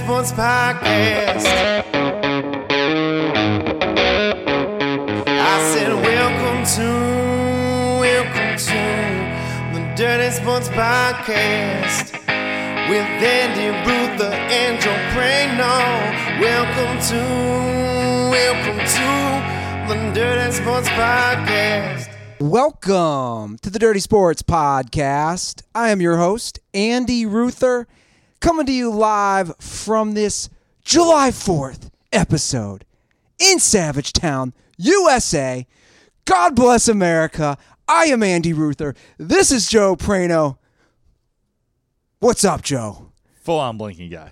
Sports Podcast. I said welcome to the Dirty Sports Podcast with Andy Ruther and Joe Prano. Welcome to the Dirty Sports Podcast. Welcome to the Dirty Sports Podcast. I am your host, Andy Ruther, coming to you live from this July 4th episode in Savagetown, USA. God bless America. I am Andy Ruther. This is Joe Prano. What's up, Joe? Full-on blinking guy.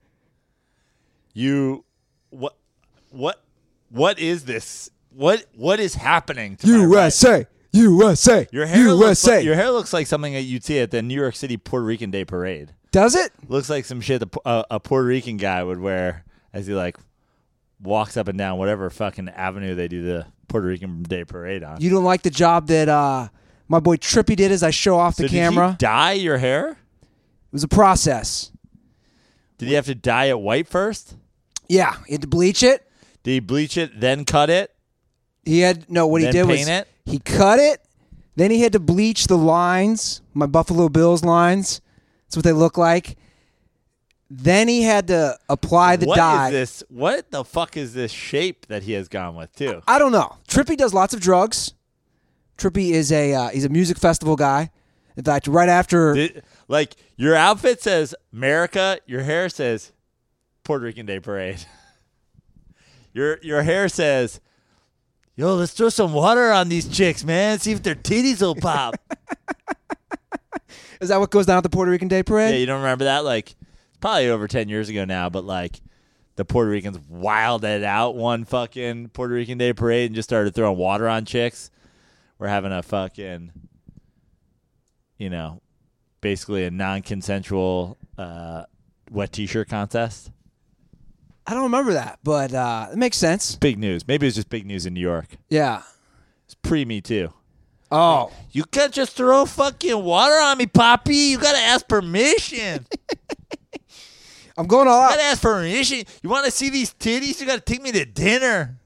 What is this? What is happening to USA. USA. Your hair USA. your hair looks like something that you'd see at the New York City Puerto Rican Day Parade. Does it? Looks like some shit a Puerto Rican guy would wear as he walks up and down whatever fucking avenue they do the Puerto Rican Day Parade on. You don't like the job that my boy Trippy did as I show off the camera? Did he dye your hair? It was a process. Did he have to dye it white first? Yeah, he had to bleach it. Did he bleach it, then cut it? What he did Then was paint it? he cut it, then he had to bleach the lines, my Buffalo Bills lines. That's what they look like. Then he had to apply the dye. What the fuck is this shape that he has gone with, too? I don't know. Trippy does lots of drugs. Trippy is he's a music festival guy. In fact, right after... Your outfit says America, your hair says Puerto Rican Day Parade. Your hair says, yo, let's throw some water on these chicks, man. See if their titties will pop. Is that what goes down at the Puerto Rican Day Parade? Yeah, you don't remember that? Probably over 10 years ago now, but the Puerto Ricans wilded out one fucking Puerto Rican Day Parade and just started throwing water on chicks. We're having a fucking, basically a non-consensual wet t-shirt contest. I don't remember that, but it makes sense. Big news. Maybe it was just big news in New York. Yeah. It's pre-Me Too. Oh. You can't just throw fucking water on me, Poppy. You got to ask permission. I'm going all You out. got to ask permission. You want to see these titties? You got to take me to dinner.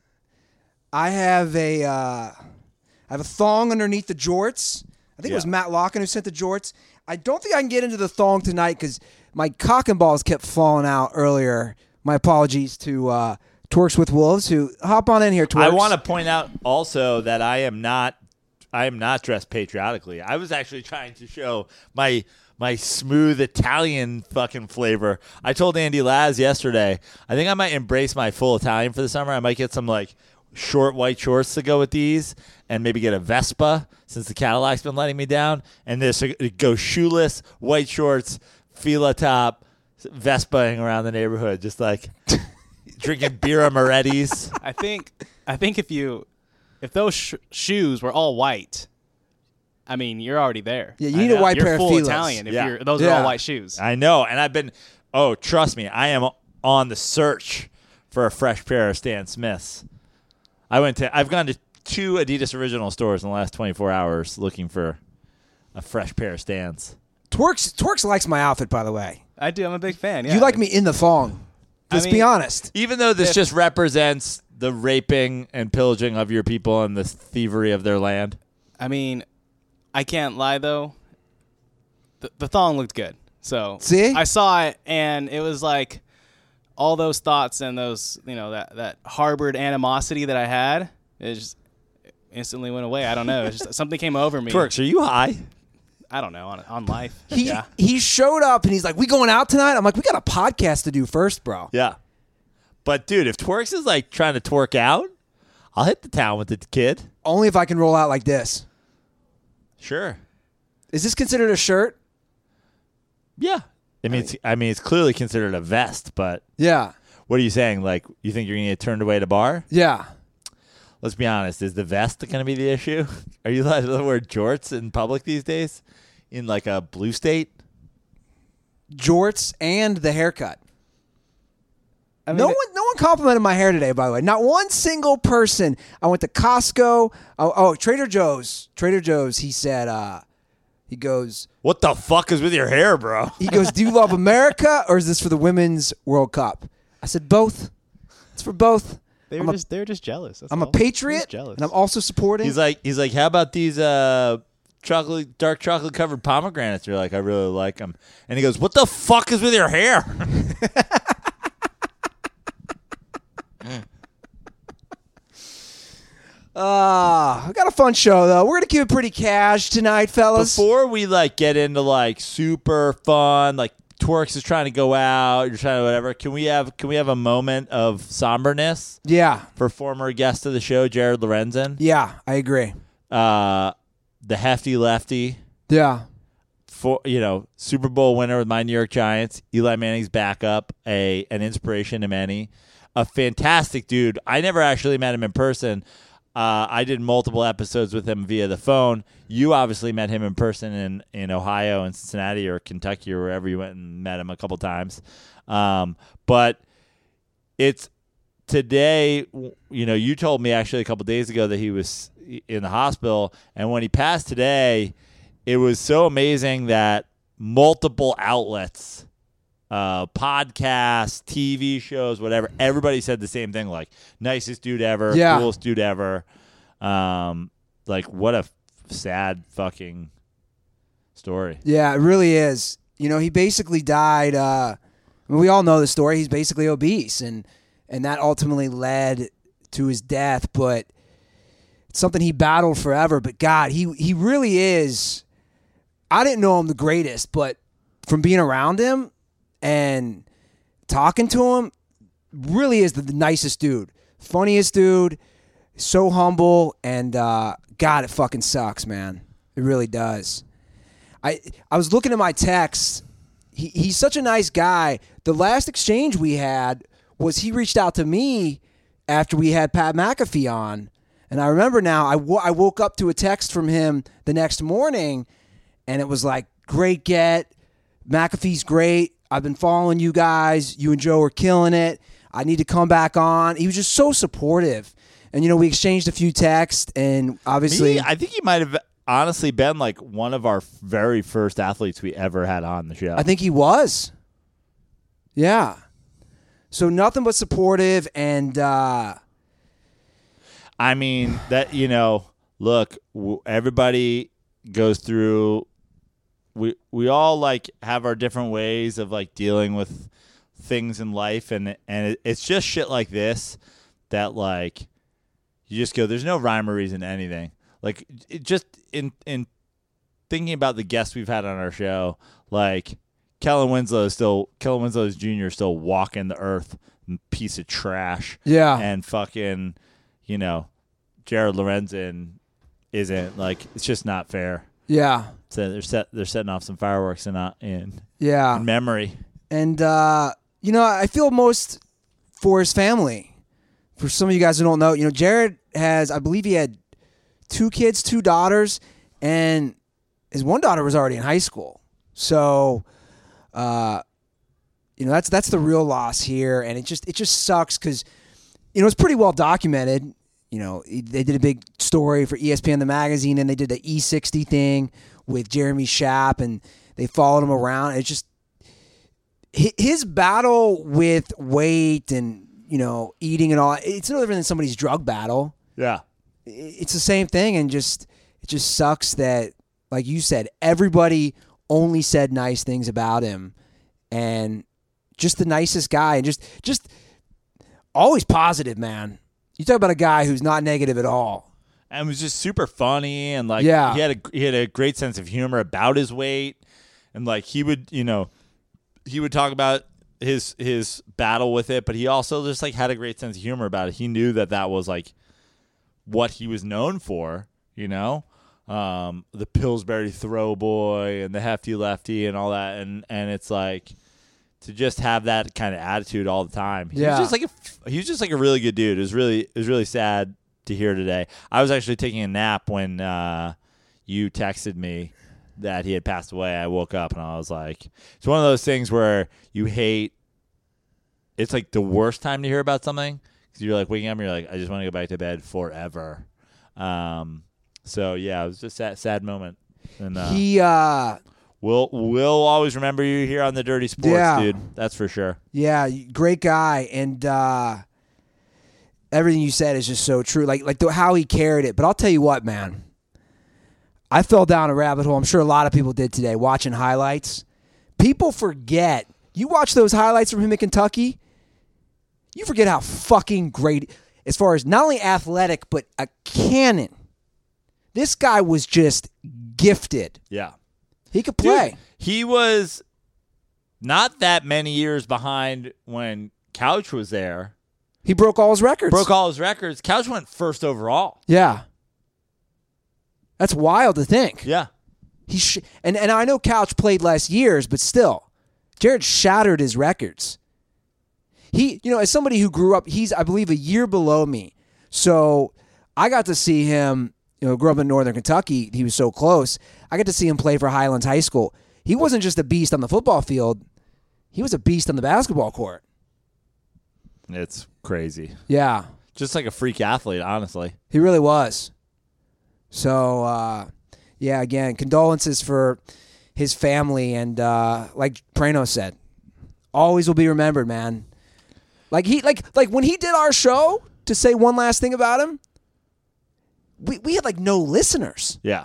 I have a thong underneath the jorts. I think it was Matt Locken who sent the jorts. I don't think I can get into the thong tonight because my cock and balls kept falling out earlier. My apologies to Twerks with Wolves who hop on in here, Twerks. I want to point out also that I am not dressed patriotically. I was actually trying to show my smooth Italian fucking flavor. I told Andy Laz yesterday, I think I might embrace my full Italian for the summer. I might get some short white shorts to go with these and maybe get a Vespa since the Cadillac's been letting me down. And go shoeless, white shorts, Fila top, Vespa-ing around the neighborhood, just drinking Birra Moretti's. I think if those shoes were all white, I mean, you're already there. Yeah, you need a white pair of You're full Filas. Italian if those Yeah. are all white shoes. I know, and trust me, I am on the search for a fresh pair of Stan Smiths. I've gone to 2 Adidas Original stores in the last 24 hours looking for a fresh pair of Stans. Twerks likes my outfit, by the way. I do. I'm a big fan. Yeah. You like me in the thong. Let's be honest. Even though this just represents the raping and pillaging of your people and the thievery of their land. I mean, I can't lie though. The thong looked good. So See? I saw it and it was like all those thoughts and those that harbored animosity that I had, it just instantly went away. I don't know. It's just something came over me. Twerks, are you high? I don't know on life. He showed up and he's like, "We going out tonight?" I'm like, "We got a podcast to do first, bro." Yeah. But dude, if Twerks is trying to twerk out, I'll hit the town with the kid. Only if I can roll out like this. Sure. Is this considered a shirt? Yeah. It's clearly considered a vest, but Yeah. what are you saying? You think you're going to get turned away to bar? Yeah. Let's be honest. Is the vest going to be the issue? Are you allowed to wear jorts in public these days? In a blue state? Jorts and the haircut. No one complimented my hair today, by the way. Not one single person. I went to Costco. Trader Joe's. Trader Joe's, he said, He goes, What the fuck is with your hair, bro? do you love America or is this for the Women's World Cup? I said, both. It's for both. They were just jealous. That's I'm all. a patriot, Just jealous. and I'm also supporting. He's like, how about these dark chocolate covered pomegranates? You're like, I really like them. And he goes, what the fuck is with your hair? We got a fun show though. We're gonna keep it pretty cash tonight, fellas. Before we get into super fun, Twerks is trying to go out, you're trying to whatever. Can we have a moment of somberness Yeah, for former guest of the show, Jared Lorenzen? yeah, I agree. The hefty lefty, Yeah, Super Bowl winner with my New York Giants. Eli Manning's backup, an inspiration to many, a fantastic dude. I never actually met him in person. I did multiple episodes with him via the phone. You obviously met him in person in Ohio and Cincinnati or Kentucky or wherever you went and met him a couple times. But it's today, you told me actually a couple days ago that he was in the hospital. And when he passed today, it was so amazing that multiple outlets, podcasts, TV shows, whatever, everybody said the same thing, nicest dude ever, coolest dude ever. What a sad fucking story. yeah, it really is. He basically died. We all know the story. He's basically obese, and that ultimately led to his death. But it's something he battled forever. But God, he really is. I didn't know him the greatest, but from being around him and talking to him, really is the nicest dude, funniest dude, so humble, and God, it fucking sucks, man. It really does. I was looking at my texts. He's such a nice guy. The last exchange we had was he reached out to me after we had Pat McAfee on, and I remember now. I woke up to a text from him the next morning, and it was like, "Great get, McAfee's great. I've been following you guys. You and Joe are killing it. I need to come back on." He was just so supportive. And, we exchanged a few texts, and obviously... I think he might have honestly been one of our very first athletes we ever had on the show. I think he was. Yeah. So nothing but supportive, and... I mean, that, look, everybody goes through... We all have our different ways of dealing with things in life, and it's just shit like this that you just go, there's no rhyme or reason to anything. Just in thinking about the guests we've had on our show, Kellen Winslow Jr. is still walking the earth, piece of trash. Yeah. And fucking, Jared Lorenzen isn't. It's just not fair. Yeah. So they're setting off some fireworks in Yeah. memory. And, I feel most for his family. For some of you guys who don't know, Jared I believe he had 2 kids, 2 daughters, and his one daughter was already in high school. So, that's the real loss here. And it just sucks because, it's pretty well documented. They did a big story for ESPN, the magazine, and they did the E60 thing with Jeremy Schaap, and they followed him around. It's just his battle with weight and, eating and all. It's no different than somebody's drug battle. Yeah. It's the same thing, and it just sucks that, like you said, everybody only said nice things about him, and just the nicest guy, and just always positive, man. You talk about a guy who's not negative at all. And was just super funny, and Yeah. he had a great sense of humor about his weight, and he would talk about his battle with it, but he also just had a great sense of humor about it. He knew that was what he was known for, the Pillsbury throw boy and the hefty lefty and all that, and it's to just have that kind of attitude all the time. He was just a really good dude. It was really sad to hear today. I was actually taking a nap when you texted me that he had passed away. I woke up and I was like, it's one of those things where you hate. It's the worst time to hear about something because you're waking up and you're I just want to go back to bed forever. So yeah, it was just a sad moment. And He we'll always remember you here on the Dirty Sports, dude. That's for sure. Yeah, great guy, and everything you said is just so true. Like how he carried it. But I'll tell you what, man. I fell down a rabbit hole. I'm sure a lot of people did today watching highlights. People forget. You watch those highlights from him in Kentucky, you forget how fucking great, as far as not only athletic, but a cannon. This guy was just gifted. Yeah. He could play. Dude, he was not that many years behind when Couch was there. He broke all his records. Couch went first overall. Yeah. That's wild to think. Yeah. And I know Couch played less years, but still, Jared shattered his records. He, as somebody who grew up, he's, I believe, a year below me. So I got to see him, grew up in Northern Kentucky. He was so close. I got to see him play for Highlands High School. He wasn't just a beast on the football field. He was a beast on the basketball court. It's crazy. Yeah. Just like a freak athlete, honestly. He really was. So, again, condolences for his family. And like Prano said, always will be remembered, man. Like when he did our show, to say one last thing about him, we had no listeners. Yeah.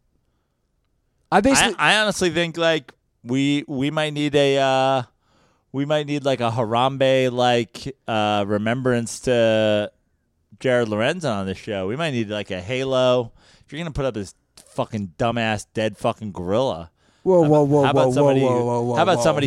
I honestly think we might need a Harambe remembrance to Jared Lorenzen on this show. We might need a halo. If you're gonna put up this fucking dumbass dead fucking gorilla. Whoa! How about somebody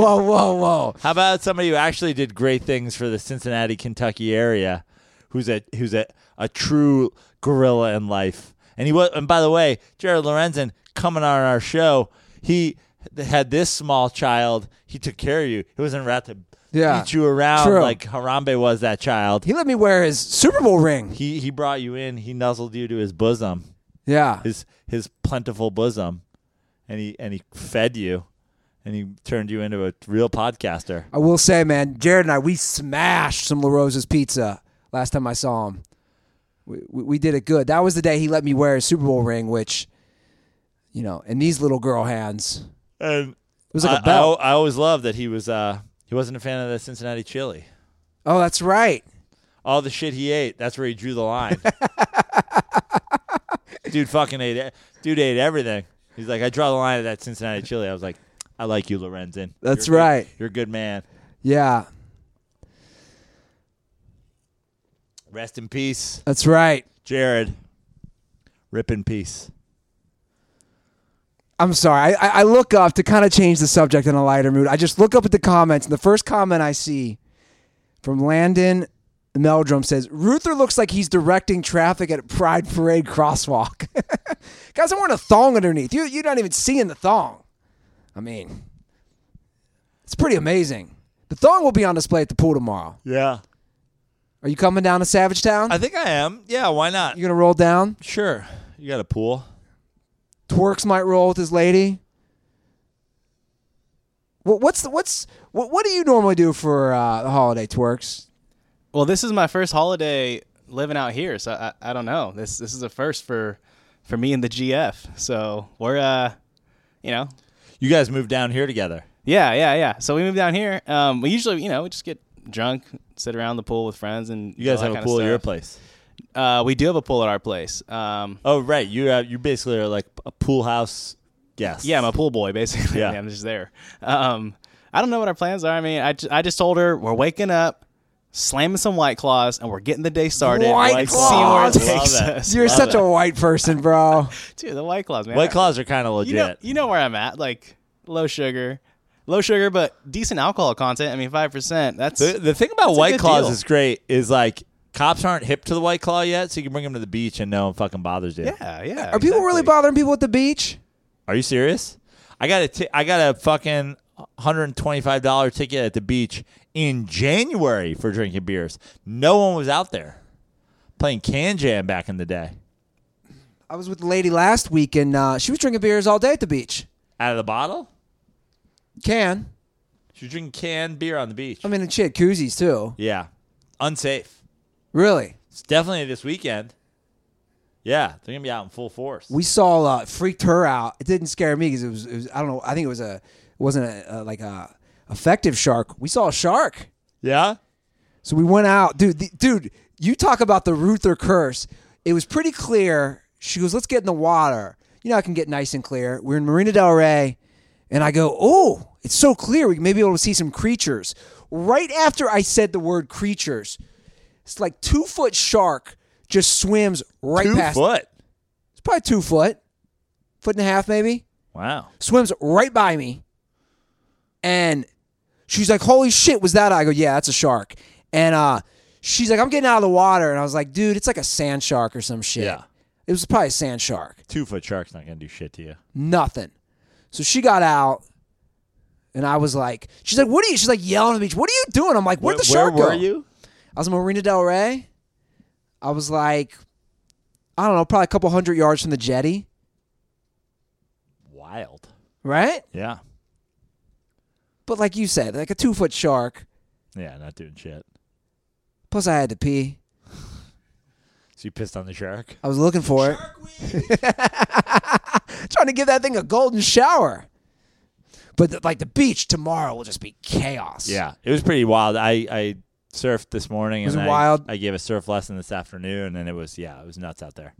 who actually did great things for the Cincinnati, Kentucky area, who's a true gorilla in life. And by the way, Jared Lorenzen coming on our show, he had this small child. He took care of you. He wasn't about to beat you around like Harambe was that child. He let me wear his Super Bowl ring. He brought you in. He nuzzled you to his bosom. Yeah. His plentiful bosom. And he fed you, and he turned you into a real podcaster. I will say, man, Jared and I, we smashed some La Rosa's pizza last time I saw him. We did it good. That was the day he let me wear his Super Bowl ring, which, in these little girl hands, and it was like a belt. I always loved that he wasn't a fan of the Cincinnati chili. Oh, that's right. All the shit he ate, that's where he drew the line. Dude ate everything. He's like, I draw the line at that Cincinnati chili. I was like, I like you, Lorenzen. That's right. You're a good man. Yeah. Rest in peace. That's right. Jared. Rip in peace. I'm sorry. I look up to kind of change the subject in a lighter mood. I just look up at the comments, and the first comment I see from Landon Meldrum says, Ruther looks like he's directing traffic at Pride Parade crosswalk. Guys, I'm wearing a thong underneath. You're not even seeing the thong. I mean, it's pretty amazing. The thong will be on display at the pool tomorrow. Yeah. Are you coming down to Savage Town? I think I am. Yeah, why not? You going to roll down? Sure. You got a pool. Twerks might roll with his lady. What do you normally do for the holiday, Twerks? Well, this is my first holiday living out here, so I don't know. This is a first for me and the GF. So we're You guys moved down here together. Yeah. So we moved down here. We usually we just get drunk, sit around the pool with friends, and you guys have a pool at your place. We do have a pool at our place. Oh right, you basically are like a pool house guest. Yeah, I'm a pool boy basically. Yeah. I'm just there. I don't know what our plans are. I mean, I just told her we're waking up, slamming some White Claws, and we're getting the day started. White Claws. Seeing where it takes us. You're such a white person, bro. Dude, the White Claws, man. White Claws are kind of legit. You know where I'm at. Like low sugar, but decent alcohol content. I mean, 5%. That's the thing about White Claws deal. is great. Is like cops aren't hip to the White Claw yet, so you can bring them to the beach and no one fucking bothers you. Yeah. Are people really bothering people at the beach? Are you serious? I got a fucking $125 ticket at the beach in January for drinking beers. No one was out there playing Can Jam back in the day. I was with the lady last week, and she was drinking beers all day at the beach. Out of the bottle? Can. She was drinking canned beer on the beach. I mean, and she had koozies, too. Yeah. Unsafe. Really? It's definitely this weekend. Yeah, they're gonna be out in full force. We saw freaked her out. It didn't scare me because it was I don't know. I think it wasn't like a effective shark. We saw a shark. Yeah. So we went out, dude. You talk about the Ruther curse. It was pretty clear. She goes, "Let's get in the water." You know, I can get nice and clear. We're in Marina Del Rey, and I go, "Oh, it's so clear. We may be able to see some creatures." Right after I said the word creatures, it's like 2-foot shark just swims right 2 past. foot. It's probably 2 foot, foot and a half maybe. Wow. Swims right by me, and she's like, "Holy shit, was that?" I go, "Yeah, that's a shark." And she's like, "I'm getting out of the water," and I was like, "Dude, it's like a sand shark or some shit." Yeah. It was probably a sand shark. 2-foot shark's not gonna do shit to you. Nothing. So she got out, and I was like, she's like, "What are you?" She's like yelling on the beach. "What are you doing?" I'm like, "Where'd the shark go?" Where were you? I was in Marina Del Rey. I was like, I don't know, probably a couple 100 yards from the jetty. Wild. Right? Yeah. But like you said, like a 2-foot shark. Yeah, not doing shit. Plus I had to pee. So you pissed on the shark? I was looking for it. Trying to give that thing a golden shower. But the beach tomorrow will just be chaos. Yeah, it was pretty wild. I surfed this morning. Was and it wild? I gave a surf lesson this afternoon, and it was nuts out there.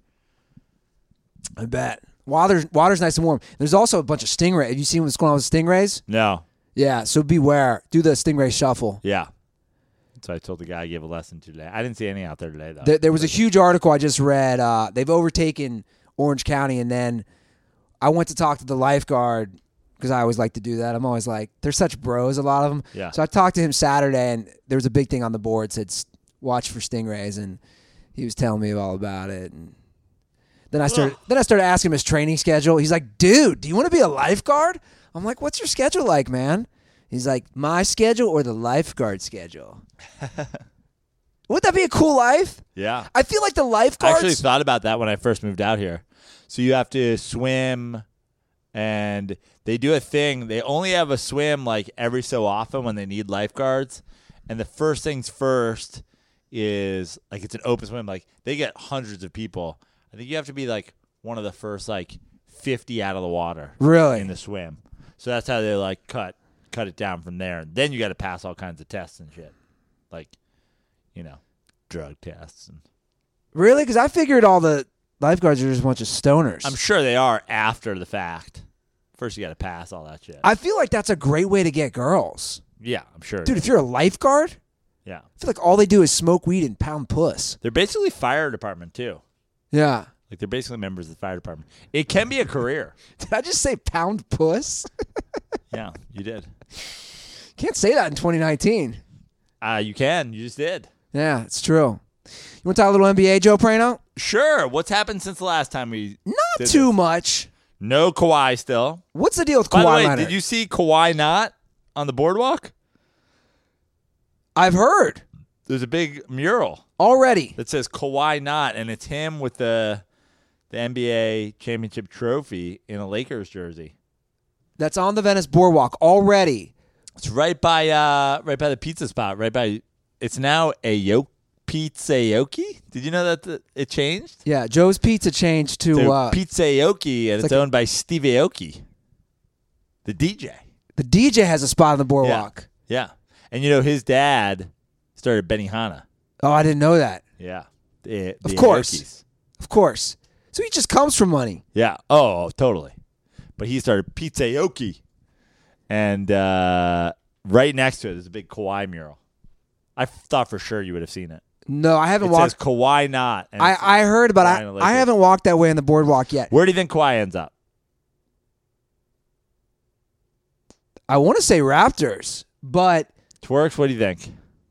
I bet. Water's nice and warm. There's also a bunch of stingrays. Have you seen what's going on with stingrays? No. Yeah, so beware. Do the stingray shuffle. Yeah. So I told the guy I gave a lesson today. I didn't see any out there today, though. There was a huge article I just read. They've overtaken Orange County, and then I went to talk to the lifeguard because I always like to do that. I'm always like, they're such bros, a lot of them. Yeah. So I talked to him Saturday, and there was a big thing on the board that said, "Watch for stingrays," and he was telling me all about it. And then I started asking him his training schedule. He's like, "Dude, do you want to be a lifeguard?" I'm like, "What's your schedule like, man?" He's like, "My schedule or the lifeguard schedule?" Would that be a cool life? Yeah. I feel like the I lifeguards. actually thought about that when I first moved out here. So you have to swim, and they do a thing. They only have a swim like every so often when they need lifeguards. And the first things first is like it's an open swim. Like they get hundreds of people. I think you have to be like one of the first like 50 out of the water. Really? In the swim. So that's how they like cut it down from there. And then you got to pass all kinds of tests and shit. Like, drug tests. And Really? Because I figured all the lifeguards are just a bunch of stoners. I'm sure they are after the fact. First, you got to pass all that shit. I feel like that's a great way to get girls. Yeah, I'm sure. Dude, if you're a lifeguard, Yeah. I feel like all they do is smoke weed and pound puss. They're basically fire department, too. Yeah. Like, they're basically members of the fire department. It can be a career. Did I just say pound puss? Yeah, you did. Can't say that in 2019. You can. You just did. Yeah, it's true. You want to talk a little NBA, Joe Prano? Sure. What's happened since the last time we Not did too this? much. No Kawhi still. What's the deal with By Kawhi the way, Leonard? did you see Kawhi not on the boardwalk? I've heard There's a big mural already. that says Kawhi not, and it's him with the NBA championship trophy in a Lakers jersey. That's on the Venice Boardwalk already. It's right by the pizza spot. It's now a Pizza-yoki. Did you know that it changed? Yeah, Joe's Pizza changed to Pizza-yoki, and it's like owned by Steve Aoki, the DJ. the DJ has a spot on the boardwalk. Yeah. And his dad started Benihana. Oh, I didn't know that. Yeah. The Of course. Aokis. Of course. So he just comes from money. Yeah. Oh, totally. But he started Pizza-yoki. And right next to it is a big Kawhi mural. I thought for sure you would have seen it. No, I haven't It walked. says Kawhi not. And it's I heard, but Brian Lakers. I haven't walked that way on the boardwalk yet. Where do you think Kawhi ends up? I want to say Raptors, but Twerks, what do you think?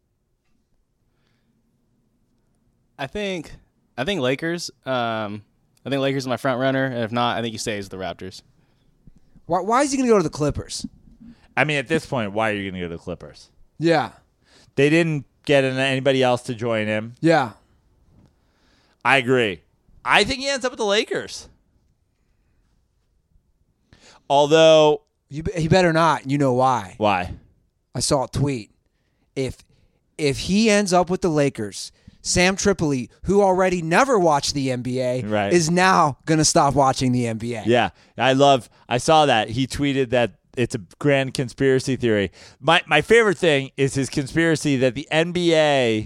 I think Lakers. I think Lakers is my front runner, and if not, I think he stays with the Raptors. why is he going to go to the Clippers? I mean, at this point, why are you going to go to the Clippers? Yeah. They didn't get anybody else to join him. Yeah. I agree. I think he ends up with the Lakers. Although, He better not. You know why? why? I saw a tweet. If he ends up with the Lakers, Sam Tripoli, who already never watched the NBA, Right. is now going to stop watching the NBA. Yeah, I saw that. He tweeted that it's a grand conspiracy theory. My favorite thing is his conspiracy that the NBA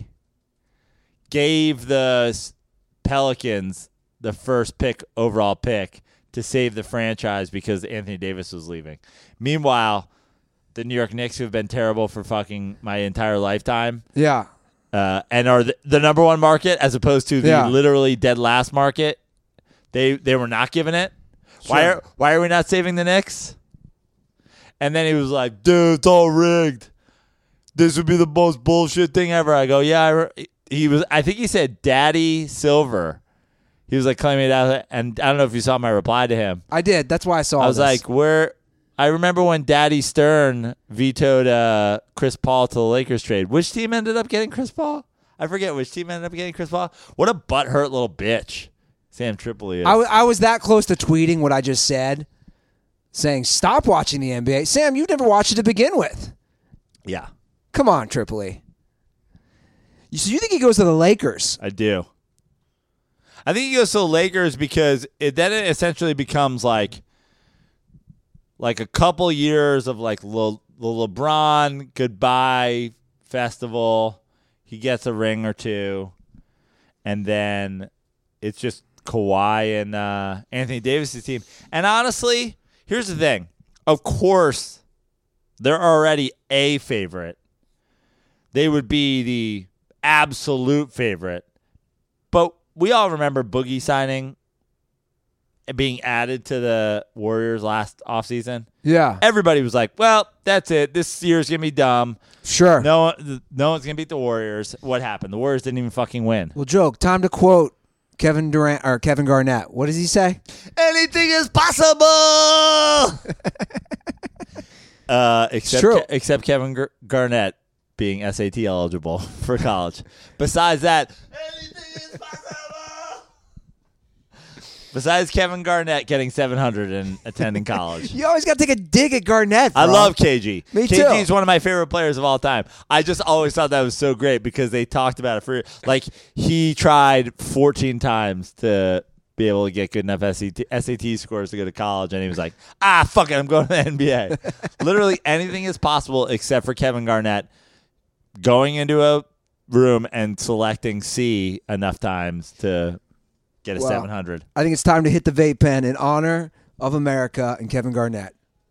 gave the Pelicans the first overall pick to save the franchise because Anthony Davis was leaving. Meanwhile, the New York Knicks, who have been terrible for fucking my entire lifetime, Yeah. and are the number one market as opposed to the literally dead last market, they were not given it. Sure. Why are we not saving the Knicks? And then he was like, dude, it's all rigged. This would be the most bullshit thing ever. I go, yeah. I think he said Daddy Silver. He was like claiming that, and I don't know if you saw my reply to him. I did. That's why I saw I was like, I remember when Daddy Stern vetoed Chris Paul to the Lakers trade. Which team ended up getting Chris Paul? I forget which team ended up getting Chris Paul. What a butthurt little bitch Sam Tripoli is. I was that close to tweeting what I just said, saying, stop watching the NBA. Sam, you've never watched it to begin with. Yeah, Come on, Tripoli. So you think he goes to the Lakers? I do. I think he goes to the Lakers because then it essentially becomes like a couple years of like the LeBron goodbye festival. He gets a ring or two, and then it's just Kawhi and Anthony Davis' team. And honestly, here's the thing. Of course, they're already a favorite. They would be the absolute favorite. But we all remember Boogie signing and being added to the Warriors last offseason. Yeah. Everybody was like, well, that's it. This year's going to be dumb. Sure. No one's going to beat the Warriors. What happened? The Warriors didn't even fucking win. Well, joke. Time to quote Kevin Durant or Kevin Garnett. What does he say? Anything is possible. Except Kevin Garnett being SAT eligible for college. Besides that, anything is possible. Besides Kevin Garnett getting 700 and attending college. You always got to take a dig at Garnett, bro. I love KG. Me too. KG is one of my favorite players of all time. I just always thought that was so great because they talked about it for like he tried 14 times to be able to get good enough SAT scores to go to college, and he was like, fuck it, I'm going to the NBA. Literally anything is possible except for Kevin Garnett going into a room and selecting C enough times to get a 700. I think it's time to hit the vape pen in honor of America and Kevin Garnett.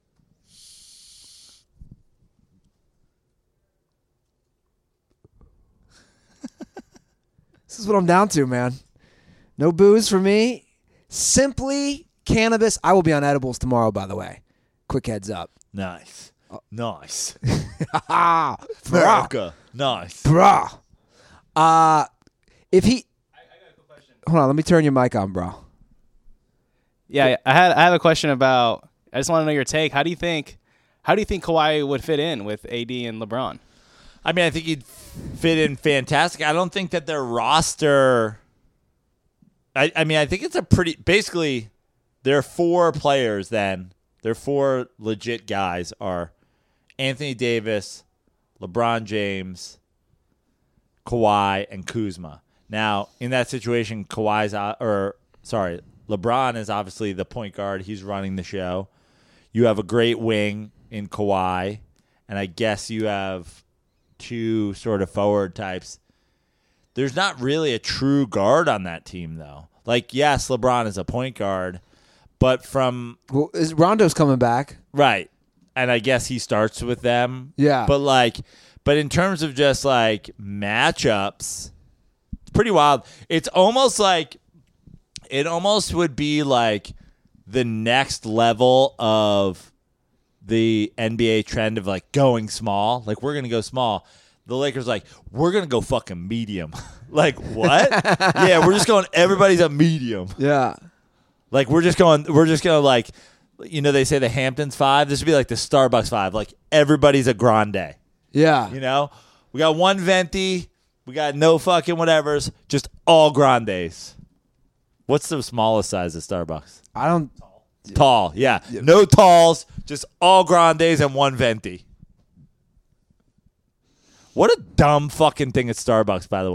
This is what I'm down to, man. No booze for me. Simply cannabis. I will be on edibles tomorrow, by the way. Quick heads up. Nice. Nice. Ah, America. Nice. Bruh. If he... Hold on, let me turn your mic on, bro. Yeah, I have a question about. I just want to know your take. How do you think Kawhi would fit in with AD and LeBron? I mean, I think he'd fit in fantastic. I don't think that their roster. I mean, I think it's a pretty. Basically, there are four players. Then their four legit guys are Anthony Davis, LeBron James, Kawhi, and Kuzma. Now, in that situation, LeBron is obviously the point guard. He's running the show. You have a great wing in Kawhi, and I guess you have two sort of forward types. There's not really a true guard on that team, though. Like, yes, LeBron is a point guard, but Well, Rondo's coming back. right, and I guess he starts with them. Yeah. But in terms of just like matchups, it's pretty wild. It's almost like it almost would be like the next level of the NBA trend of like going small. Like, we're gonna go small. The Lakers like, we're gonna go fucking medium. Like, what? Yeah, we're just going. Everybody's a medium. Yeah. Like, we're just gonna like, you know, they say the Hamptons 5. This would be like the Starbucks 5. Like, everybody's a grande. Yeah. You know, we got one venti, we got no fucking whatevers, just all grandes. What's the smallest size of Starbucks? I don't... Tall, yeah. No talls, just all grandes and one venti. What a dumb fucking thing at Starbucks, by the way.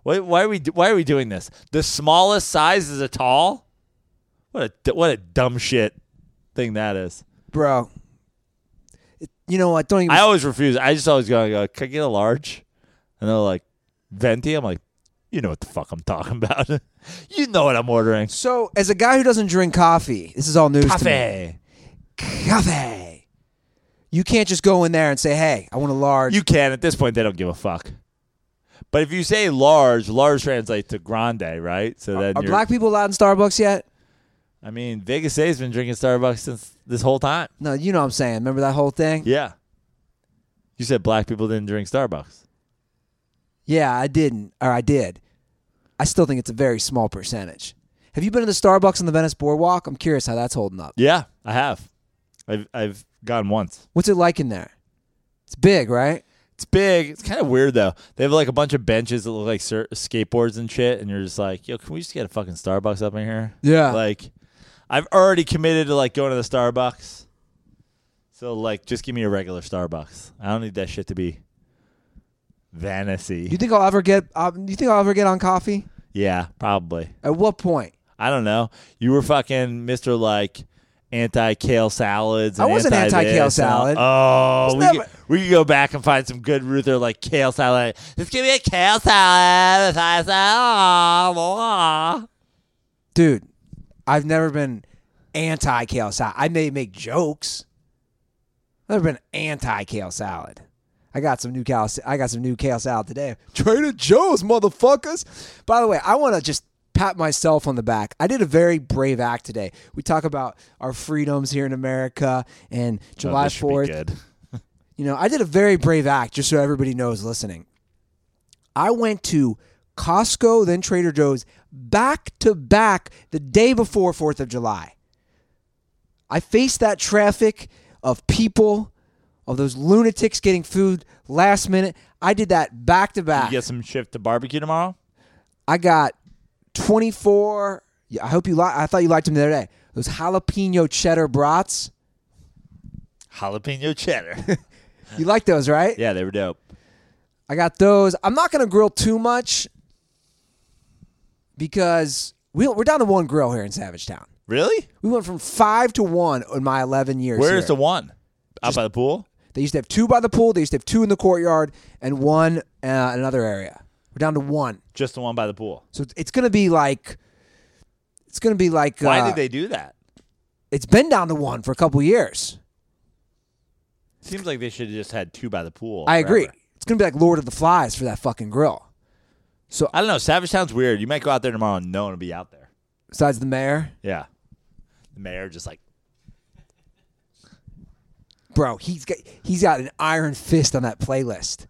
Why are we doing this? The smallest size is a tall? What a dumb shit thing that is. Bro. You know what? Don't even. I always refuse. I just always go, can I get a large? And they're like, venti? I'm like, you know what the fuck I'm talking about. You know what I'm ordering. So, as a guy who doesn't drink coffee, this is all news to me. Coffee. You can't just go in there and say, hey, I want a large. You can. At this point, they don't give a fuck. But if you say large translates to grande, right? So then Are black people allowed in Starbucks yet? I mean, Vegas A's been drinking Starbucks since this whole time. No, you know what I'm saying. Remember that whole thing? Yeah. You said black people didn't drink Starbucks. Yeah, I didn't. Or I did. I still think it's a very small percentage. Have you been to the Starbucks on the Venice Boardwalk? I'm curious how that's holding up. Yeah, I have. I've gone once. What's it like in there? It's big, right? It's big. It's kind of weird, though. They have like a bunch of benches that look like skateboards and shit, and you're just like, yo, can we just get a fucking Starbucks up in here? Yeah. Like, I've already committed to like going to the Starbucks. So like, just give me a regular Starbucks. I don't need that shit to be fantasy. You think I'll ever get? You think I'll ever get on coffee? Yeah, probably. At what point? I don't know. You were fucking Mr. like anti-kale salads. And I wasn't anti-kale salad. Oh, we could go back and find some good Ruther like kale salad. Just give me a kale salad. Dude, I've never been anti-kale salad. I may make jokes. I've never been anti-kale salad. I got some new kale salad today. Trader Joe's, motherfuckers. By the way, I want to just pat myself on the back. I did a very brave act today. We talk about our freedoms here in America and July 4th. Good. You know, I did a very brave act, just so everybody knows listening. I went to Costco, then Trader Joe's, back to back the day before 4th of July. I faced that traffic of people, of those lunatics getting food last minute. I did that back to back. You get some shift to barbecue tomorrow? I got 24. I hope you like. I thought you liked them the other day. Those jalapeno cheddar brats. Jalapeno cheddar. You like those, right? Yeah, they were dope. I got those. I'm not going to grill too much because we're down to one grill here in Savage Town. Really? We went from 5 to 1 in my 11 years. Where's here. the one? Out by the pool? They used to have 2 by the pool. They used to have 2 in the courtyard and 1 in another area. We're down to 1. Just the one by the pool. So it's going to be like. It's going to be like. Why did they do that? It's been down to 1 for a couple years. Seems like they should have just had 2 by the pool. I agree. forever. It's going to be like Lord of the Flies for that fucking grill. So I don't know. Savage Town's weird. You might go out there tomorrow and no one will be out there. besides the mayor, Yeah. The mayor just like. bro, he's got an iron fist on that playlist.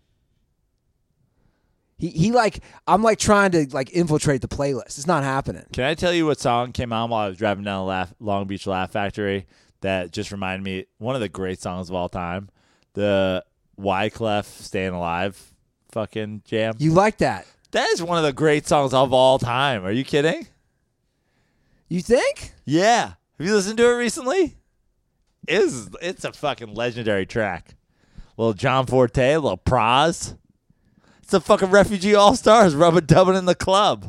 He like I'm like trying to like infiltrate the playlist. It's not happening. Can I tell you what song came on while I was driving down the Long Beach Laugh Factory that just reminded me one of the great songs of all time? The Wyclef Staying Alive fucking jam. You like that? That is one of the great songs of all time. Are you kidding? You think? Yeah. Have you listened to it recently? It's a fucking legendary track. Little John Forte, a little Praz. It's a fucking Refugee All-Stars rub-a-dubbing in the club.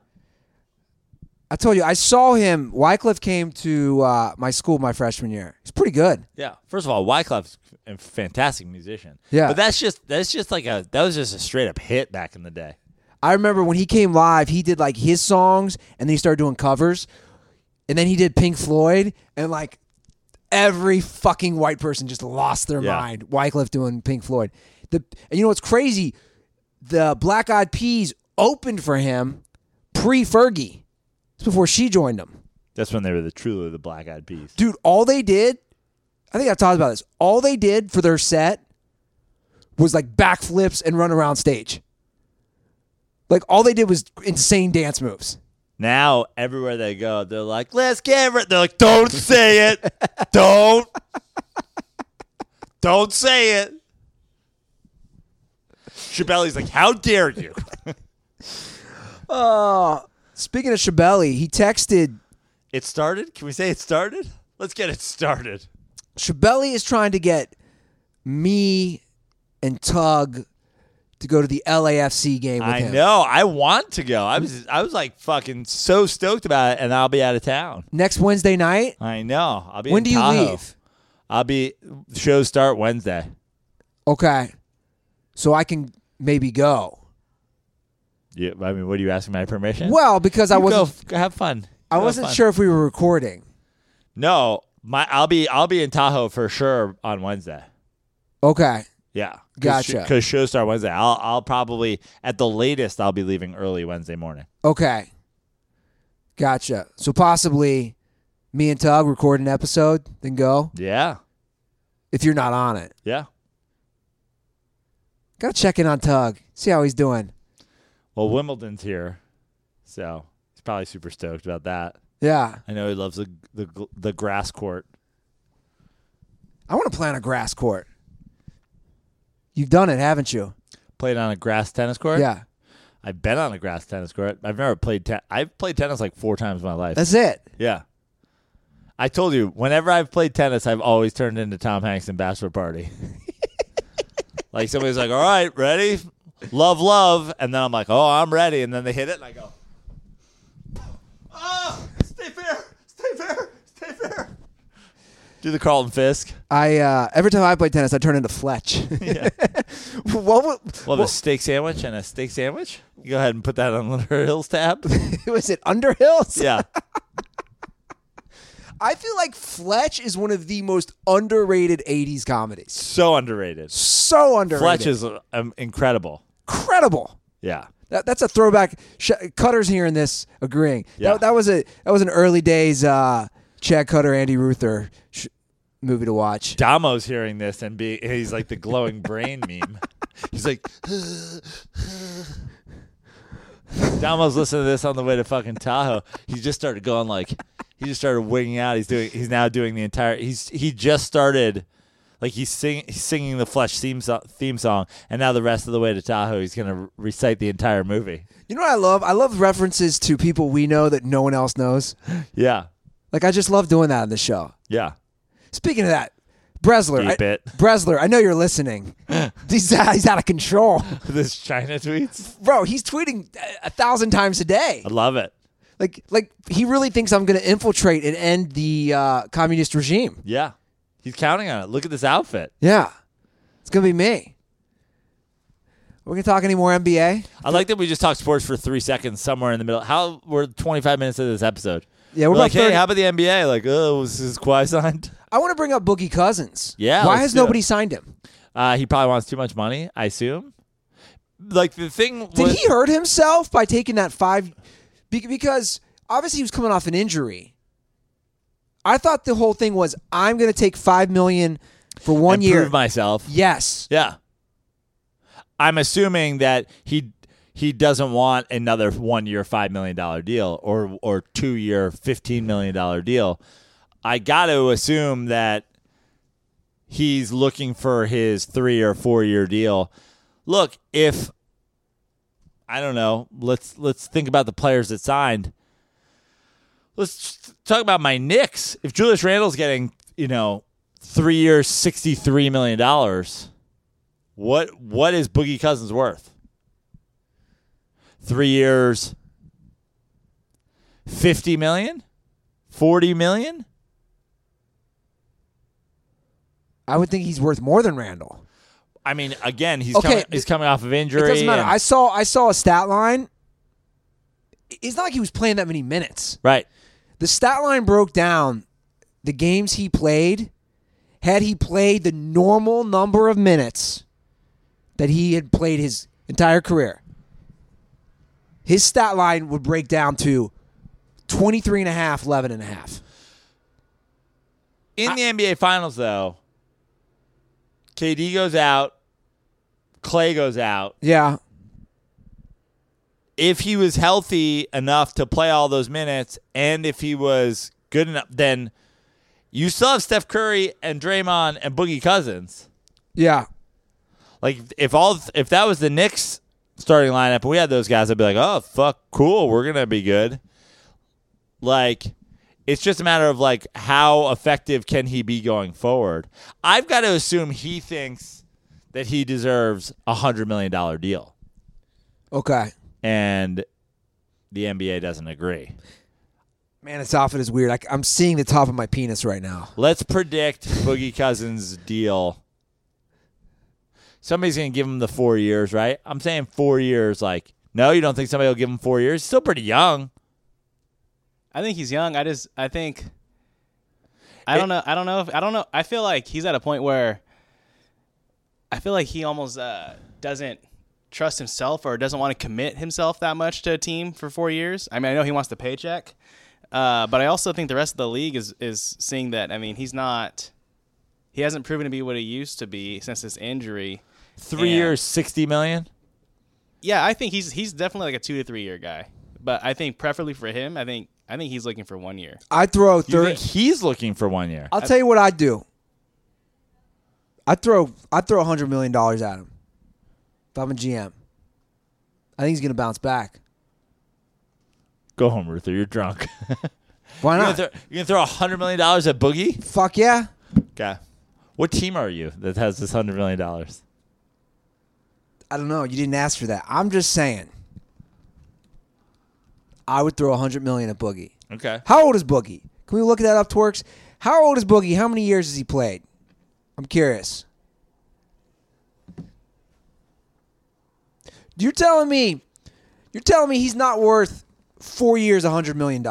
I told you, I saw him. Wyclef came to my school my freshman year. He's pretty good. Yeah. First of all, Wyclef's a fantastic musician. Yeah. But that was just a straight up hit back in the day. I remember when he came live, he did like his songs, and then he started doing covers, and then he did Pink Floyd, and like every fucking white person just lost their mind. Wyclef doing Pink Floyd. And you know what's crazy? The Black Eyed Peas opened for him pre-Fergie. It's before she joined them. That's when they were truly the Black Eyed Peas. Dude, all they did, I think I've talked about this, all they did for their set was like backflips and run around stage. Like all they did was insane dance moves. Now, everywhere they go, they're like, let's get rid. They're like, don't say it. Don't say it. Shabelli's like, how dare you? Speaking of Shabelli, he texted. It started? Can we say it started? Let's get it started. Shabelli is trying to get me and Tug to go to the LAFC game with I him. know. I want to go. I was like fucking so stoked about it, and I'll be out of town. Next Wednesday night? I know. I'll be When in do you Tahoe. leave? Shows start Wednesday. Okay. So I can maybe go. Yeah, I mean, what are you asking my permission? Well, because I You wasn't go have fun. I Go have wasn't fun. sure if we were recording. No, I'll be in Tahoe for sure on Wednesday. Okay. Yeah, Gotcha. Because shows start Wednesday. I'll probably at the latest I'll be leaving early Wednesday morning. Okay. Gotcha. So possibly me and Tug record an episode, then go. Yeah, If you're not on it. yeah. Gotta check in on Tug. See how he's doing. Well, Wimbledon's here, so he's probably super stoked about that. Yeah. I know he loves the grass court. I want to play on a grass court. You've done it, haven't you? Played on a grass tennis court. Yeah. I've been on a grass tennis court. I've never played. I've played tennis like 4 times in my life. That's it. Yeah. I told you, whenever I've played tennis, I've always turned into Tom Hanks in Bachelor Party. Like somebody's like, all right, ready? Love. And then I'm like, oh, I'm ready. And then they hit it and I go, oh, stay fair. Do the Carlton Fisk. Every time I play tennis, I turn into Fletch. Yeah. What A steak sandwich and a steak sandwich? You go ahead and put that on Underhill's tab. was it? Underhills? Yeah. I feel like Fletch is one of the most underrated 80s comedies. So underrated. So underrated. Fletch is incredible. incredible. Yeah. That's a throwback. Cutter's hearing this, agreeing. Yeah. That was an early days Chad Cutter, Andy Ruther movie to watch. Damo's hearing this and he's like the glowing brain meme. He's like, Damo's listening to this on the way to fucking Tahoe. He just started going like, he just started wigging out. He's now doing the entire. He just started, like he's singing the Fletch theme song, and now the rest of the way to Tahoe, he's gonna recite the entire movie. You know what I love? I love references to people we know that no one else knows. Yeah, Like I just love doing that on the show. yeah. Speaking of that, Bresler, Keep it. Bresler, I know you're listening. He's out of control, This China tweets. bro. He's tweeting 1,000 times a day. I love it. Like he really thinks I'm going to infiltrate and end the communist regime. Yeah, he's counting on it. Look at this outfit. Yeah, it's going to be me. We're going to talk any more NBA? I like that we just talked sports for 3 seconds somewhere in the middle. How we're 25 minutes into this episode. Yeah, we're like, about 30. hey, how about the NBA? Like, oh, was this Kawhi signed? I want to bring up Boogie Cousins. Yeah, Why let's has do it. nobody signed him? He probably wants too much money, I assume. Like the thing. Did he hurt himself by taking that because obviously he was coming off an injury. I thought the whole thing was I'm going to take $5 million for 1 year. Prove myself. Yes. Yeah. I'm assuming that he doesn't want another 1 year $5 million deal or 2 year $15 million deal. I got to assume that he's looking for his 3 or 4 year deal. Look, if I don't know, let's think about the players that signed. Let's talk about my Knicks. If Julius Randle's getting, 3 years, $63 million, what is Boogie Cousins worth? 3 years, $50 million? $40 million? I would think he's worth more than Randall. I mean, again, he's Okay, coming off of injury. It doesn't matter. and- I saw a stat line. It's not like he was playing that many minutes. right. The stat line broke down the games he played. Had he played the normal number of minutes that he had played his entire career, his stat line would break down to 23.5, 11.5. In the NBA Finals, though, KD goes out, Clay goes out. Yeah. If he was healthy enough to play all those minutes, and if he was good enough, then you still have Steph Curry and Draymond and Boogie Cousins. Yeah. Like if that was the Knicks starting lineup and we had those guys, I'd be like, oh fuck, cool, we're gonna be good. Like it's just a matter of like how effective can he be going forward. I've got to assume he thinks that he deserves a $100 million deal. Okay. And the NBA doesn't agree. Man, this outfit is weird. I'm seeing the top of my penis right now. Let's predict Boogie Cousins' deal. Somebody's going to give him the 4 years, right? I'm saying 4 years. Like, no, you don't think somebody will give him 4 years? He's still pretty young. I think he's young. I don't know. I feel like he's at a point where I feel like he almost doesn't trust himself or doesn't want to commit himself that much to a team for 4 years. I mean, I know he wants the paycheck. But I also think the rest of the league is seeing that. I mean, he hasn't proven to be what he used to be since his injury. 3 years, $60 million? Yeah, I think he's definitely like a 2 to 3 year guy. But I think preferably for him, I think he's looking for 1 year. I'd throw You think he's looking for 1 year? I'll tell you what I'd do. I'd throw $100 million at him. If I'm a GM. I think he's gonna bounce back. Go home, Ruther. You're drunk. Why not? You're going to throw $100 million at Boogie? Fuck yeah. Okay. What team are you that has this $100 million? I don't know. You didn't ask for that. I'm just saying. I would throw $100 million at Boogie. Okay. How old is Boogie? Can we look at that up, Twerks? How old is Boogie? How many years has he played? I'm curious. You're telling me he's not worth 4 years, $100 million.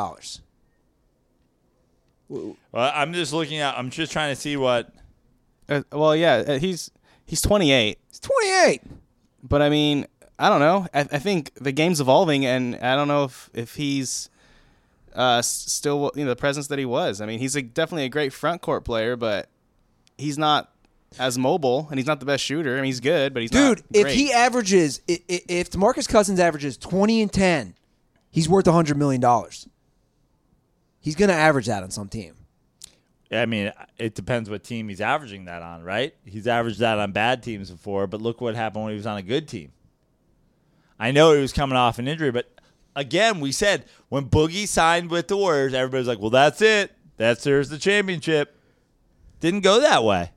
Well, I'm just I'm just trying to see what. He's 28. He's 28. But I mean, I don't know. I think the game's evolving, and I don't know if he's still the presence that he was. I mean, he's definitely a great front court player, but he's not as mobile, and he's not the best shooter. I mean, he's good, but he's not great. If he averages, if DeMarcus Cousins averages 20 and 10, he's worth $100 million. He's going to average that on some team. I mean, it depends what team he's averaging that on, right? He's averaged that on bad teams before, but look what happened when he was on a good team. I know he was coming off an injury, but again, we said when Boogie signed with the Warriors, everybody's like, well, that's it. There's the championship. Didn't go that way.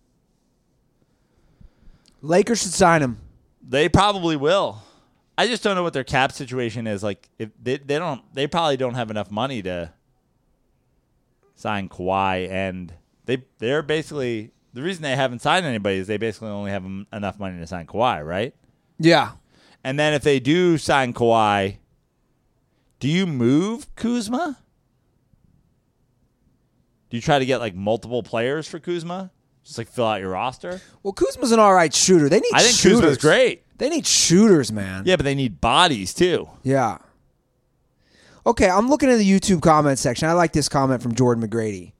Lakers should sign him. They probably will. I just don't know what their cap situation is. Like, if they probably don't have enough money to sign Kawhi, and they're basically the reason they haven't signed anybody is they basically only have enough money to sign Kawhi, right? Yeah. And then if they do sign Kawhi, do you move Kuzma? Do you try to get like multiple players for Kuzma? Just like fill out your roster? Well, Kuzma's an all right shooter. They need I think shooters. Kuzma's great. They need shooters, man. Yeah, but they need bodies too. Yeah. Okay, I'm looking at the YouTube comment section. I like this comment from Jordan McGrady.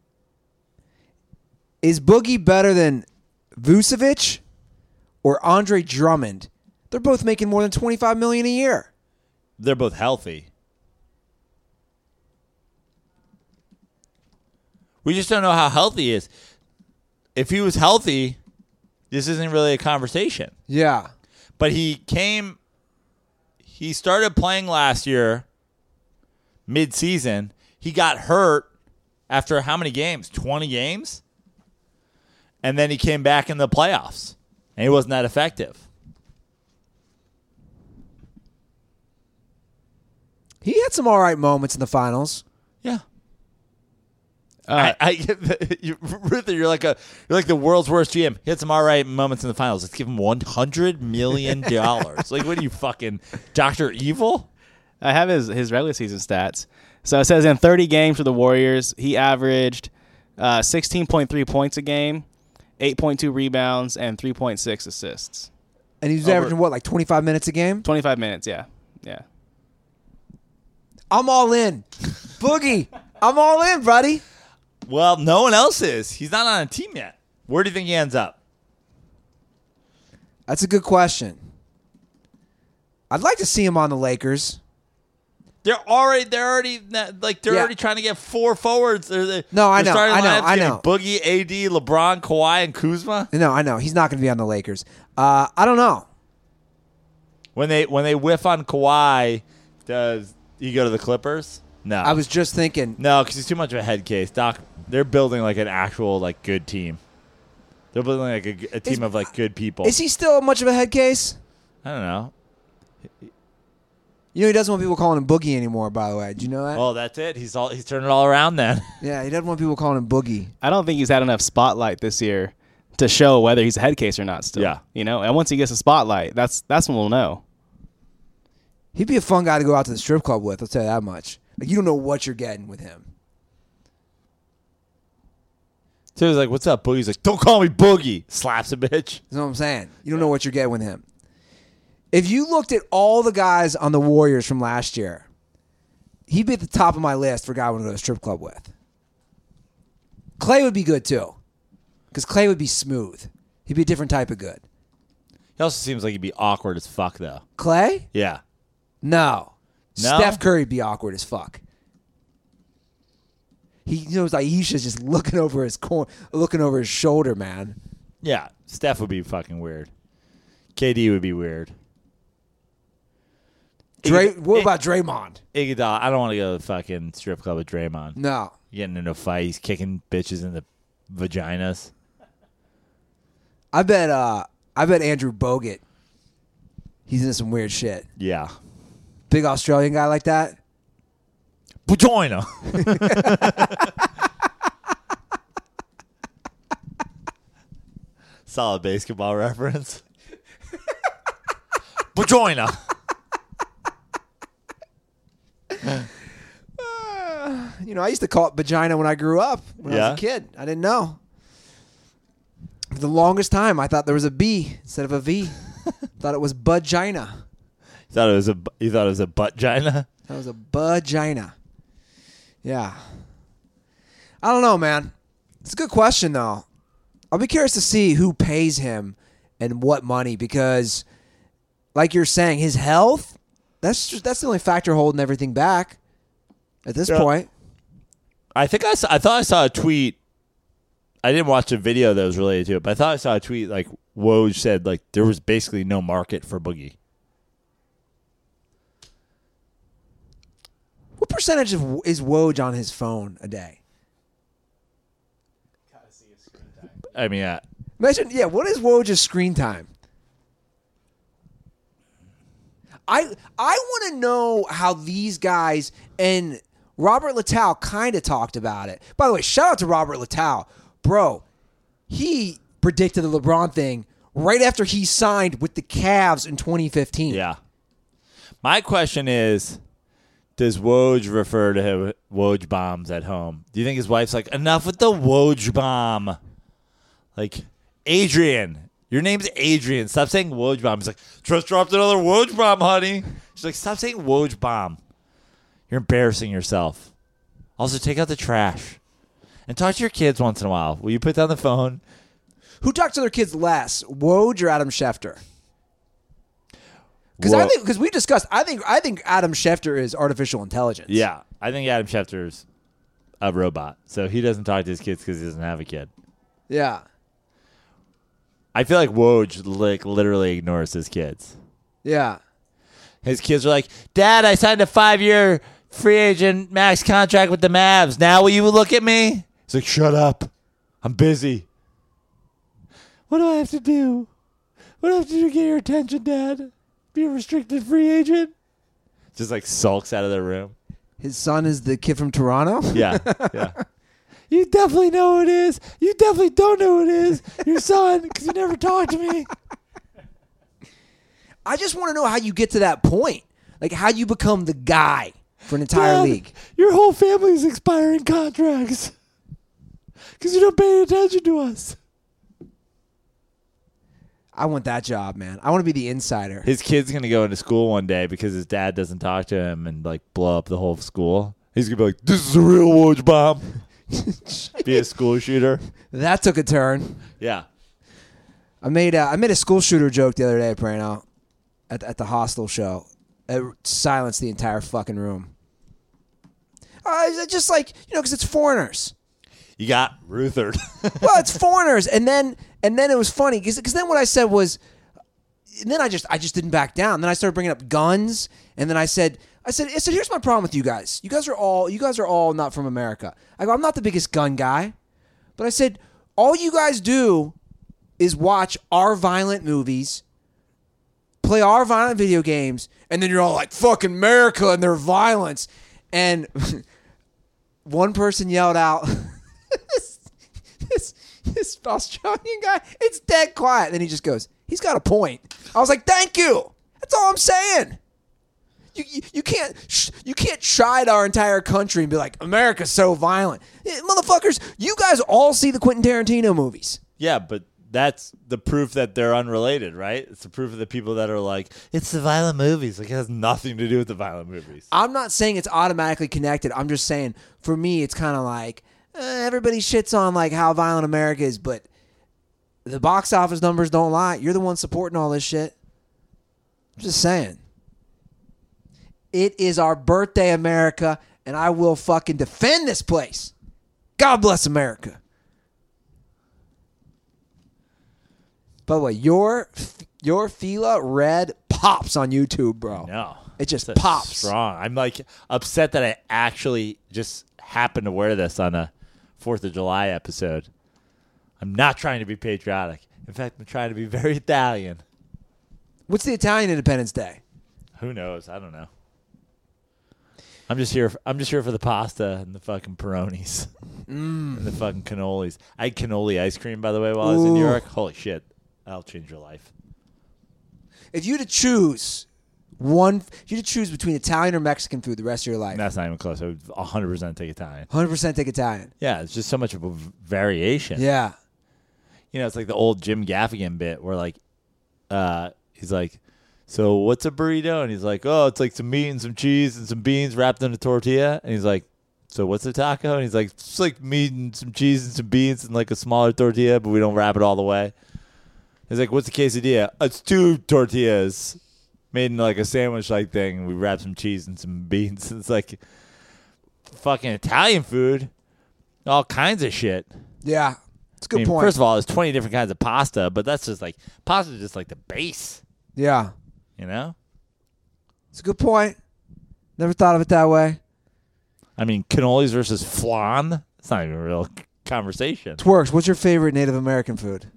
Is Boogie better than Vucevic or Andre Drummond? They're both making more than $25 million a year. They're both healthy. We just don't know how healthy he is. If he was healthy, this isn't really a conversation. Yeah. But he started playing last year, mid-season. He got hurt after how many games? 20 games? And then he came back in the playoffs, and he wasn't that effective. He had some all right moments in the finals. Yeah. Ruther, you're like the world's worst GM. He had some all right moments in the finals. Let's give him $100 million. Like, what are you, fucking Dr. Evil? I have his regular season stats. So it says in 30 games for the Warriors, he averaged 16.3 points a game, 8.2 rebounds, and 3.6 assists. And he was averaging, what, like 25 minutes a game? 25 minutes, yeah. Yeah. I'm all in. Boogie, I'm all in, buddy. Well, no one else is. He's not on a team yet. Where do you think he ends up? That's a good question. I'd like to see him on the Lakers. They're already trying to get four forwards. No, I know. Boogie, AD, LeBron, Kawhi, and Kuzma. No, I know. He's not going to be on the Lakers. I don't know. When they whiff on Kawhi, does he go to the Clippers? No. I was just thinking. No, because he's too much of a head case. Doc, they're building like an actual like good team. They're building like a team of like good people. Is he still much of a head case? I don't know. You know, he doesn't want people calling him Boogie anymore, by the way. Do you know that? Oh, that's it. He's turned it all around then. Yeah, he doesn't want people calling him Boogie. I don't think he's had enough spotlight this year to show whether he's a head case or not still. Yeah. You know, and once he gets a spotlight, that's when we'll know. He'd be a fun guy to go out to the strip club with, I'll tell you that much. Like, you don't know what you're getting with him. So he's like, "What's up, Boogie?" He's like, "Don't call me Boogie." Slaps a bitch. That's what I'm saying. You don't know what you're getting with him. If you looked at all the guys on the Warriors from last year, he'd be at the top of my list for a guy I want to go to a strip club with. Clay would be good, too. Because Clay would be smooth. He'd be a different type of good. He also seems like he'd be awkward as fuck, though. Clay? Yeah. No. No? Steph Curry'd be awkward as fuck. He knows Aisha's just looking over his shoulder, man. Yeah. Steph would be fucking weird. KD would be weird. What about Draymond? Iguodala, I don't want to go to the fucking strip club with Draymond. No. Getting into a fight. He's kicking bitches in the vaginas. I bet Andrew Bogut. He's into some weird shit. Yeah. Big Australian guy like that. Vagina. Solid basketball reference. Vagina. I used to call it vagina when I grew up. When I was Yeah? a kid. I didn't know. For the longest time, I thought there was a B instead of a V. Thought it was vagina. You thought it was a butt-gina? That was a vagina. Yeah. I don't know, man. It's a good question, though. I'll be curious to see who pays him and what money because, like you're saying, his health, that's the only factor holding everything back at this point. I thought I saw a tweet. I didn't watch a video that was related to it, but I thought I saw a tweet like Woj said like there was basically no market for Boogie. What percentage is Woj on his phone a day? I mean, Imagine, what is Woj's screen time? I want to know how these guys, and Robert Littal kind of talked about it. By the way, shout out to Robert Littal. Bro, he predicted the LeBron thing right after he signed with the Cavs in 2015. yeah. My question is, does Woj refer to him Woj bombs at home? Do you think his wife's like, enough with the Woj bomb? Like, Adrian. Your name's Adrian. Stop saying Woj bomb. He's like, just dropped another Woj bomb, honey. She's like, stop saying Woj bomb. You're embarrassing yourself. Also, take out the trash. And talk to your kids once in a while. Will you put down the phone? Who talks to their kids less, Woj or Adam Schefter? Because we discussed, I think Adam Schefter is artificial intelligence. Yeah. I think Adam Schefter's a robot. So he doesn't talk to his kids because he doesn't have a kid. Yeah. I feel like Woj literally ignores his kids. Yeah. His kids are like, Dad, I signed a 5-year free agent max contract with the Mavs. Now will you look at me? He's like, shut up. I'm busy. What do I have to do? What do I have to do to get your attention, Dad? Be a restricted free agent? Just like sulks out of their room. His son is the kid from Toronto? Yeah. Yeah. You definitely know who it is. You definitely don't know who it is. Your son, because you never talked to me. I just want to know how you get to that point. Like, how you become the guy for an entire Dad, league. Your whole family's expiring contracts because you don't pay attention to us. I want that job, man. I want to be the insider. His kid's going to go into school one day because his dad doesn't talk to him and, like, blow up the whole school. He's going to be like, this is a real Woj bomb. Be a school shooter. That took a turn. Yeah. I made a school shooter joke the other day, Prano, at the Hostel show. It silenced the entire fucking room. Just like, because it's foreigners. You got Ruthered. Well, it's foreigners, and then it was funny because then what I said was, and then I just didn't back down. Then I started bringing up guns, and then I said, here's my problem with you guys. You guys are all not from America. I go, I'm not the biggest gun guy, but I said, all you guys do is watch our violent movies, play our violent video games, and then you're all like, fucking America and their violence. And one person yelled out, this Australian guy, it's dead quiet. Then he just goes, he's got a point. I was like, thank you. That's all I'm saying. You can't chide our entire country and be like, America's so violent. Motherfuckers, you guys all see the Quentin Tarantino movies. Yeah, but that's the proof that they're unrelated, right? It's the proof of the people that are like, it's the violent movies. Like, it has nothing to do with the violent movies. I'm not saying it's automatically connected. I'm just saying, for me, it's kind of like, everybody shits on like how violent America is, but the box office numbers don't lie. You're the one supporting all this shit. I'm just saying. It is our birthday, America, and I will fucking defend this place. God bless America. By the way, your Fila Red pops on YouTube, bro. No. It just That's pops. strong. I'm like upset that I actually just happened to wear this on a 4th of July episode. I'm not trying to be patriotic. In fact, I'm trying to be very Italian. What's the Italian Independence Day? Who knows? I don't know. I'm just here for the pasta and the fucking Peronis and the fucking cannolis. I had cannoli ice cream, by the way, while I was in New Ooh. York. Holy shit. That'll change your life. If you had to choose between Italian or Mexican food the rest of your life, That's not even close. I would 100% take Italian. 100% take Italian. Yeah, it's just so much of a variation. Yeah. You know, it's like the old Jim Gaffigan bit where, like, he's like, so what's a burrito? And he's like, oh, it's like some meat and some cheese and some beans wrapped in a tortilla. And he's like, so what's a taco? And he's like, it's like meat and some cheese and some beans and like a smaller tortilla, but we don't wrap it all the way. He's like, what's a quesadilla? It's 2 tortillas made in like a sandwich-like thing. And we wrap some cheese and some beans. It's like fucking Italian food. All kinds of shit. Yeah. It's a good point. First of all, there's 20 different kinds of pasta, but that's just like, pasta is just like the base, Yeah. you know? It's a good point. Never thought of it that way. I mean, cannolis versus flan, it's not even a real conversation. Twerks, what's your favorite Native American food?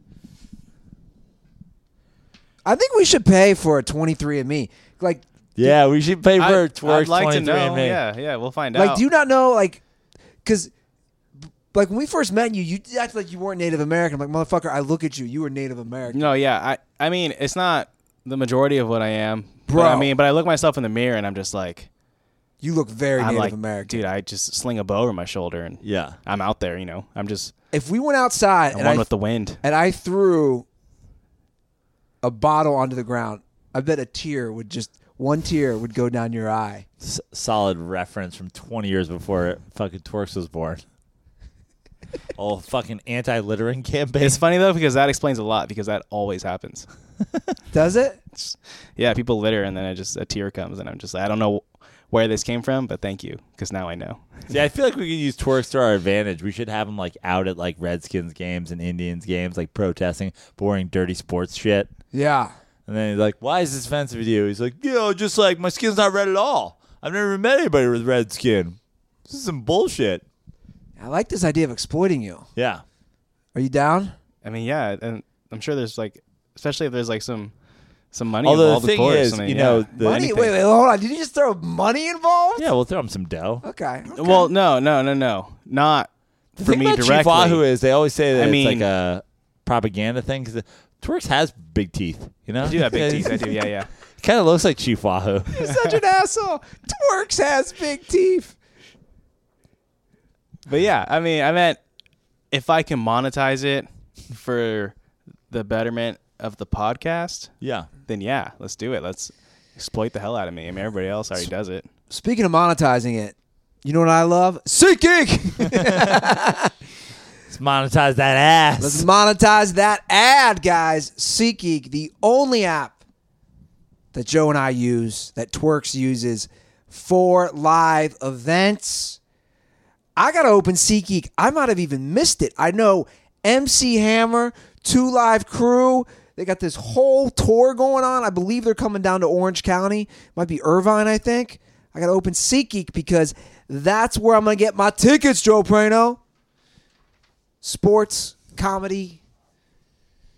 I think we should pay for a 23andMe. Like, Yeah, we should pay for Twerk's I'd like to 23andMe. know. Yeah, we'll find like, out. do you not know, like, because, like, when we first met you, you acted like you weren't Native American. I'm like, motherfucker, I look at you. You were Native American. No, yeah. I mean, it's not the majority of what I am. Bro. But I look myself in the mirror and I'm just like, You look very I'm Native like, American. dude, I just sling a bow over my shoulder and Yeah. I'm out there, you know. I'm just If we went outside I'm one with the wind. and I threw a bottle onto the ground, I bet one tear would go down your eye. Solid reference from 20 years before fucking Twerks was born. Oh, fucking anti-littering campaign. It's funny though because that explains a lot because that always happens. Does it? Yeah, people litter and then a tear comes and I'm just like, I don't know where this came from, but thank you because now I know. See, I feel like we could use Twerks to our advantage. We should have him like out at like Redskins games and Indians games, like protesting, boring, dirty sports shit. Yeah. And then he's like, why is this offensive to you? He's like, just like my skin's not red at all. I've never met anybody with red skin. This is some bullshit. I like this idea of exploiting you. Yeah. Are you down? I mean, yeah, and I'm sure there's like, especially if there's like some money Although involved. the thing of course. is, I mean, you know, yeah. the- Money? Anything. Wait, hold on. Did you just throw money involved? Yeah, we'll throw him some dough. Okay. Well, no, not The for thing me about directly. Chief Wahoo is they always say that I it's mean- like a propaganda thing because Twerks has big teeth, you know? I do have big teeth. I do. Yeah. Kind of looks like Chief Wahoo. You're such an asshole. Twerks has big teeth. But yeah, I mean, I meant if I can monetize it for the betterment of the podcast, Yeah. then yeah, let's do it. Let's exploit the hell out of me. I mean, everybody else already does it. Speaking of monetizing it, you know what I love? SeatGeek. Let's monetize that ass. Let's monetize that ad, guys. SeatGeek, the only app that Joe and I use, that Twerks uses for live events. I got to open SeatGeek. I might have even missed it. I know MC Hammer, 2 Live Crew, they got this whole tour going on. I believe they're coming down to Orange County. Might be Irvine, I think. I got to open SeatGeek because that's where I'm going to get my tickets, Joe Prano. Sports, comedy,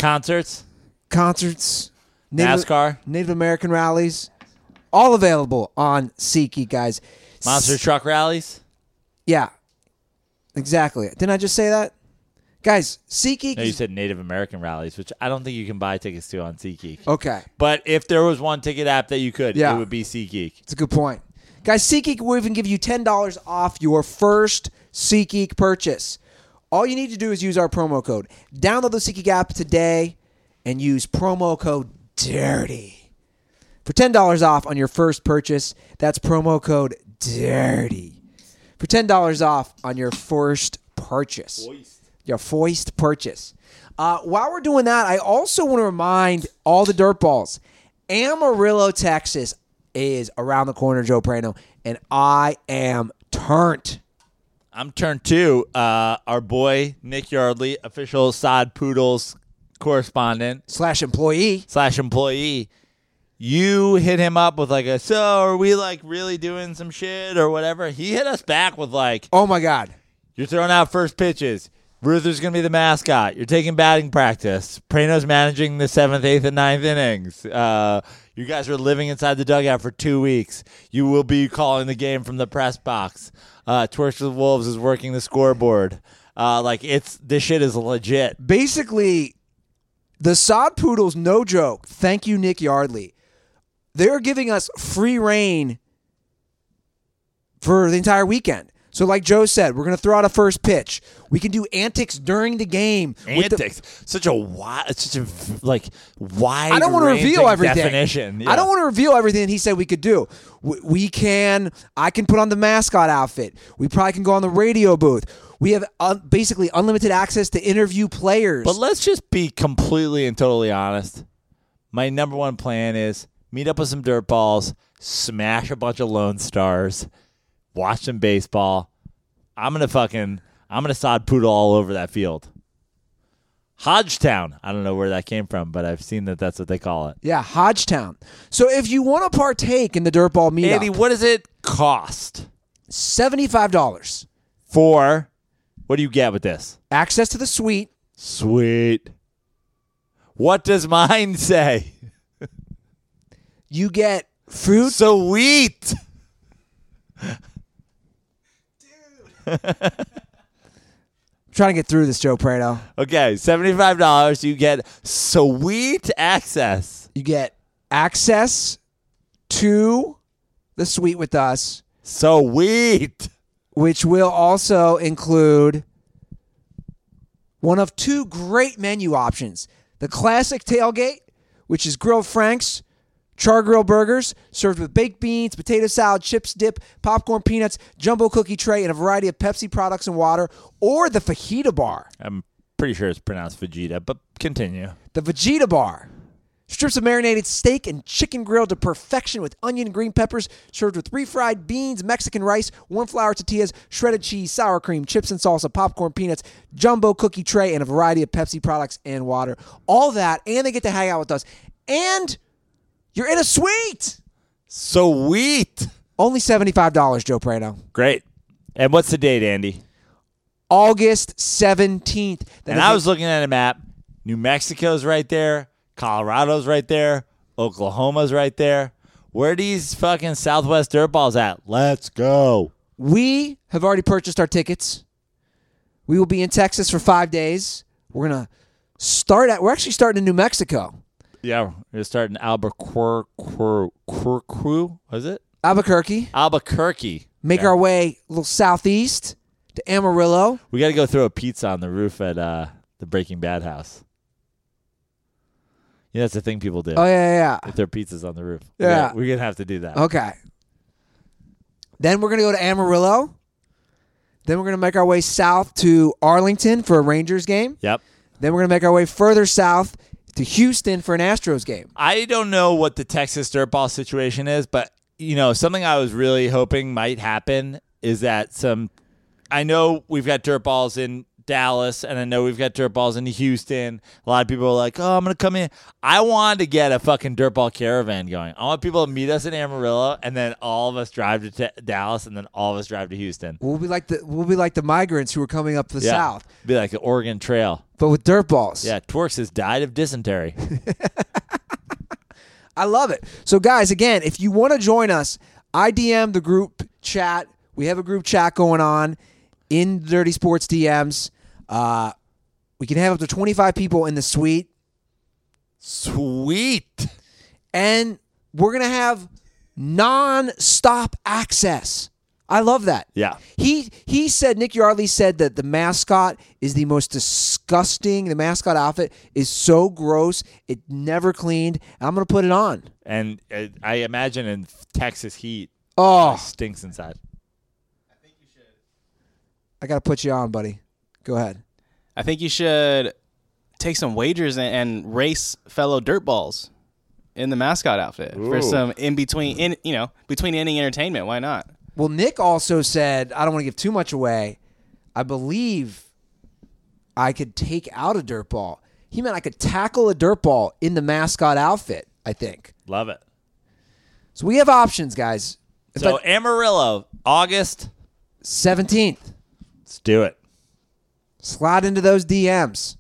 Concerts, NASCAR, Native American rallies, all available on SeatGeek, guys. monster truck rallies. Yeah, exactly. Didn't I just say that? Guys, SeatGeek No, you is... said Native American rallies, which I don't think you can buy tickets to on SeatGeek. Okay, But if there was one ticket app that you could, Yeah. it would be SeatGeek. it's a good point. Guys, SeatGeek will even give you $10 off your first SeatGeek purchase. All you need to do is use our promo code. Download the SeatGeek app today and use promo code DIRTY for $10 off on your first purchase. That's promo code DIRTY for $10 off on your first purchase. Your first purchase. While we're doing that, I also want to remind all the dirt balls, Amarillo, Texas is around the corner, Joe Prano, and I am turned. I'm turned two. Our boy, Nick Yardley, official Sod Poodles correspondent / employee. / employee. You hit him up with like so are we like really doing some shit or whatever? He hit us back with like, Oh, my God. you're throwing out first pitches. Ruther's going to be the mascot. You're taking batting practice. Prano's managing the 7th, 8th, and 9th innings. You guys are living inside the dugout for 2 weeks. You will be calling the game from the press box. Twerks with Wolves is working the scoreboard. This shit is legit. Basically, the Sod Poodles, no joke. Thank you, Nick Yardley. They're giving us free reign for the entire weekend. So like Joe said, we're going to throw out a first pitch. We can do antics during the game. Antics. Such a wide I don't want to reveal everything. Definition. Yeah. I don't want to reveal everything he said we could do. I can put on the mascot outfit. We probably can go on the radio booth. We have basically unlimited access to interview players. But let's just be completely and totally honest. My number one plan is meet up with some dirt balls, smash a bunch of Lone Stars, watch some baseball. I'm gonna sod poodle all over that field. Hodgetown. I don't know where that came from, but I've seen that's what they call it. Yeah, Hodgetown. So if you want to partake in the Dirtball meetup, Andy, what does it cost? $75. For what do you get with this? Access to the suite. Sweet. What does mine say? You get food. Sweet. Trying to get through this, Joe Prado. Okay, $75. You get sweet access. You get access to the suite with us, Sweet. which will also include one of two great menu options. The classic tailgate, which is grilled franks, char grill burgers served with baked beans, potato salad, chips, dip, popcorn, peanuts, jumbo cookie tray, and a variety of Pepsi products and water, or the fajita bar. I'm pretty sure it's pronounced Vegeta, but continue. The Vegeta bar. Strips of marinated steak and chicken grilled to perfection with onion and green peppers, served with refried beans, Mexican rice, warm flour tortillas, shredded cheese, sour cream, chips and salsa, popcorn, peanuts, jumbo cookie tray, and a variety of Pepsi products and water. All that, and they get to hang out with us. And you're in a suite. Sweet. Only $75, Joe Prano. Great. And what's the date, Andy? August 17th. And I was looking at a map. New Mexico's right there. Colorado's right there. Oklahoma's right there. Where are these fucking Southwest dirtballs at? Let's go. We have already purchased our tickets. We will be in Texas for 5 days. We're actually starting in New Mexico. Yeah, we're starting Albuquerque. Was it? Albuquerque. Albuquerque. Make our way a little southeast to Amarillo. We got to go throw a pizza on the roof at the Breaking Bad house. Yeah, that's the thing people do. Oh, yeah. They throw pizzas on the roof. Yeah. We're going to have to do that. Okay. Then we're going to go to Amarillo. Then we're going to make our way south to Arlington for a Rangers game. Yep. Then we're going to make our way further south to Houston for an Astros game. I don't know what the Texas dirtball situation is, but something I was really hoping might happen is that I know we've got dirtballs in Dallas, and I know we've got dirt balls in Houston. A lot of people are like, "Oh, I'm gonna come in." I wanted to get a fucking dirt ball caravan going. I want people to meet us in Amarillo, and then all of us drive to Dallas, and then all of us drive to Houston. We'll be like the migrants who are coming up the south, Be like the Oregon Trail, but with dirt balls. Yeah, Twerks has died of dysentery. I love it. So, guys, again, if you want to join us, I DM the group chat. We have a group chat going on in Dirty Sports DMs. We can have up to 25 people in the suite. Sweet. And we're going to have non-stop access. I love that. Yeah. He said, Nick Yardley said that the mascot is the most disgusting. The mascot outfit is so gross. It never cleaned. I'm going to put it on. And I imagine in Texas heat, Oh, it stinks inside. I got to put you on, buddy. Go ahead. I think you should take some wagers and race fellow dirtballs in the mascot outfit for Ooh. some between inning entertainment. Why not? Well, Nick also said, I don't want to give too much away. I believe I could take out a dirt ball. He meant I could tackle a dirt ball in the mascot outfit, I think. Love it. So we have options, guys. So Amarillo, August 17th. Let's do it. Slide into those DMs.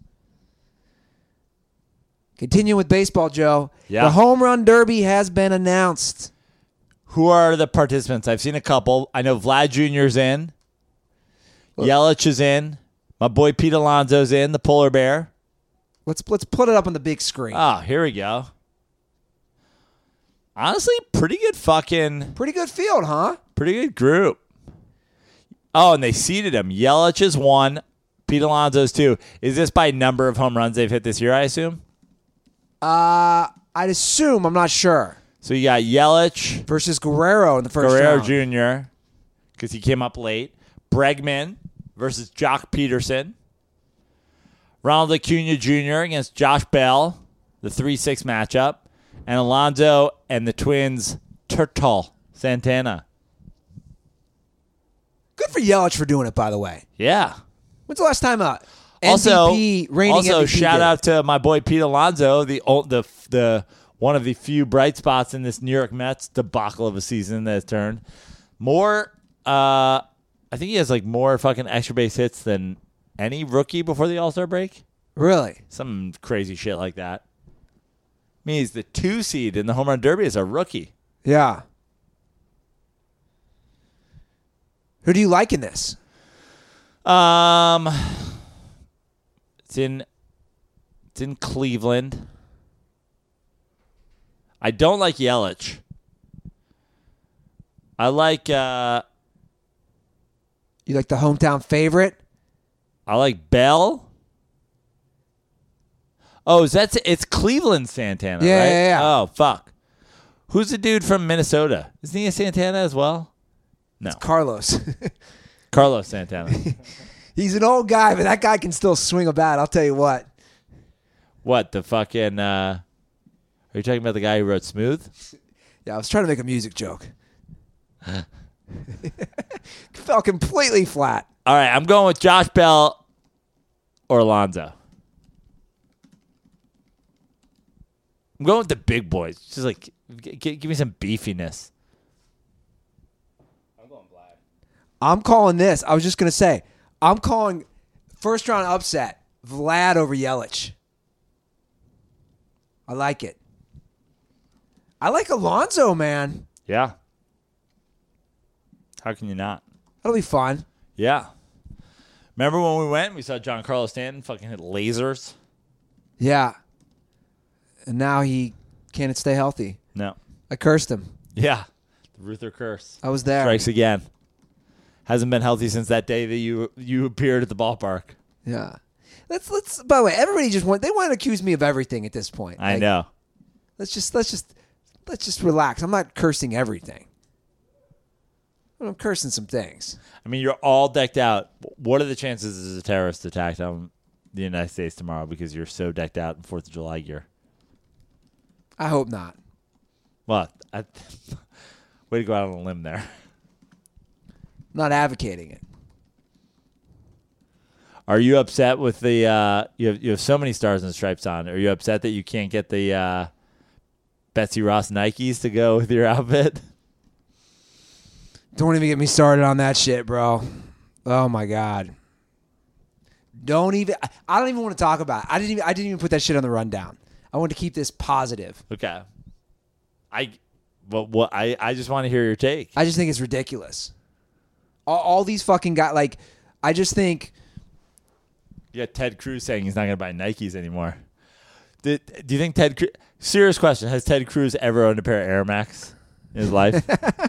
Continue with baseball, Joe. Yeah. The home run derby has been announced. Who are the participants? I've seen a couple. I know Vlad Jr.'s in. Yelich is in. My boy Pete Alonso's in, the polar bear. Let's put it up on the big screen. Oh, here we go. Honestly, pretty good Pretty good field, huh? pretty good group. Oh, and they seeded him. Yelich is 1. Pete Alonso's 2. Is this by number of home runs they've hit this year, I assume? I'd assume. I'm not sure. So you got Yelich, Versus Guerrero in the first Guerrero round. Jr., because he came up late. Bregman versus Jock Peterson. Ronald Acuna Jr. against Josh Bell, the 3-6 matchup. And Alonso and the Twins' Turtle Santana. Good for Yelich for doing it, by the way. Yeah. When's the last time reigning Also, MVP shout did out to my boy Pete Alonso, the one of the few bright spots in this New York Mets debacle of a season that has turned. I think he has like more fucking extra base hits than any rookie before the All-Star break. Really? Some crazy shit like that. I mean, he's the 2 seed in the home run derby as a rookie. Yeah. Who do you like in this? It's in Cleveland. I don't like Yelich. I like You like the hometown favorite? Bell. Oh, it's Cleveland Santana, Yeah, right? yeah, yeah. Oh, fuck. Who's the dude from Minnesota? Isn't he a Santana as well? No. Carlos. Carlos Santana. He's an old guy, but that guy can still swing a bat. I'll tell you what. What, the fucking... are you talking about the guy who wrote Smooth? Yeah, I was trying to make a music joke. Fell completely flat. All right, I'm going with Josh Bell or Alonso. I'm going with the big boys. Just like, give me some beefiness. I'm calling this. I was just going to say, I'm calling first round upset Vlad over Yelich. I like it. I like Alonso, man. Yeah. How can you not? That'll be fun. Yeah. Remember when we went? We saw Giancarlo Stanton fucking hit lasers. Yeah. And now he can't stay healthy. No. I cursed him. Yeah. The Ruther curse. I was there. Strikes again. Hasn't been healthy since that day that you appeared at the ballpark. Yeah. Let's. By the way, everybody they want to accuse me of everything at this point. I know. Let's just relax. I'm not cursing everything. I'm cursing some things. I mean, you're all decked out. What are the chances there's a terrorist attack on the United States tomorrow because you're so decked out in 4th of July gear? I hope not. Well, way to go out on a limb there. I'm not advocating it. Are you upset with the you have so many stars and stripes on? Are you upset that you can't get the Betsy Ross Nikes to go with your outfit? Don't even get me started on that shit, bro. Oh my god. I don't even want to talk about it. I didn't even put that shit on the rundown. I want to keep this positive. Okay. I just want to hear your take. I just think it's ridiculous. All these fucking guys, like, I just think. You got Ted Cruz saying he's not going to buy Nikes anymore. Do you think Ted Cruz... Serious question. Has Ted Cruz ever owned a pair of Air Max in his life?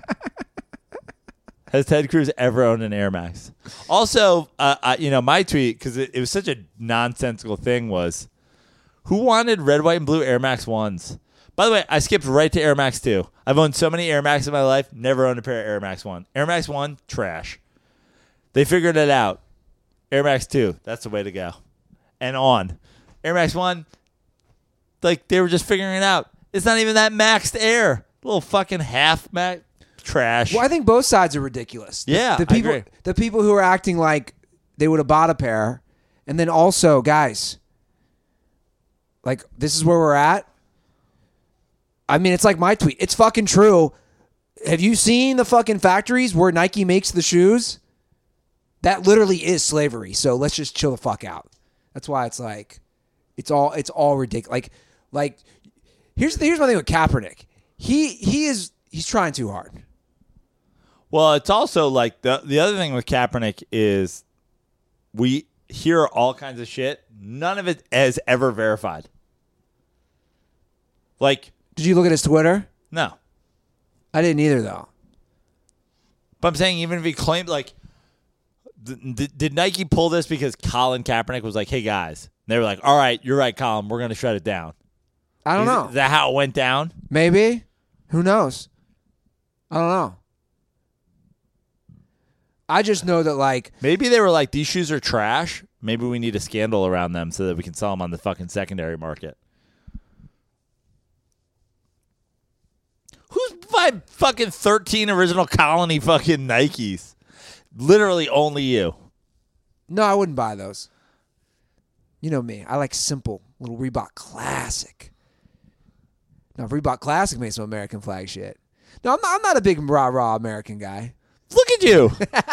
Has Ted Cruz ever owned an Air Max? Also, my tweet, because it was such a nonsensical thing, was who wanted red, white, and blue Air Max 1s? By the way, I skipped right to Air Max 2. I've owned so many Air Max in my life, never owned a pair of Air Max 1. Air Max 1, trash. They figured it out. Air Max 2, that's the way to go. And on. Air Max 1, like they were just figuring it out. It's not even that maxed air. Little fucking half max trash. Well, I think both sides are ridiculous. Yeah, the people, I agree. the people who are acting like they would have bought a pair, and then also, guys, like this is where we're at. I mean, it's like my tweet. It's fucking true. Have you seen the fucking factories where Nike makes the shoes? That literally is slavery. So let's just chill the fuck out. That's why it's like, it's all ridiculous. Like, here's my thing with Kaepernick. He's trying too hard. Well, it's also like the other thing with Kaepernick is we hear all kinds of shit. None of it is ever verified. Like, Did you look at his Twitter? no. I didn't either, though. But I'm saying even if he claimed, like, did Nike pull this because Colin Kaepernick was like, hey, guys. And they were like, all right, you're right, Colin. We're going to shut it down. I don't know. Is that how it went down? Maybe. Who knows? I don't know. I just know that, like, Maybe they were like, these shoes are trash. Maybe we need a scandal around them so that we can sell them on the fucking secondary market. Who's buying fucking 13 original Colony fucking Nikes? Literally only you. no, I wouldn't buy those. You know me. I like simple, little Reebok Classic. Now, Reebok Classic made some American flag shit. No, I'm not a big rah-rah American guy. Look at you.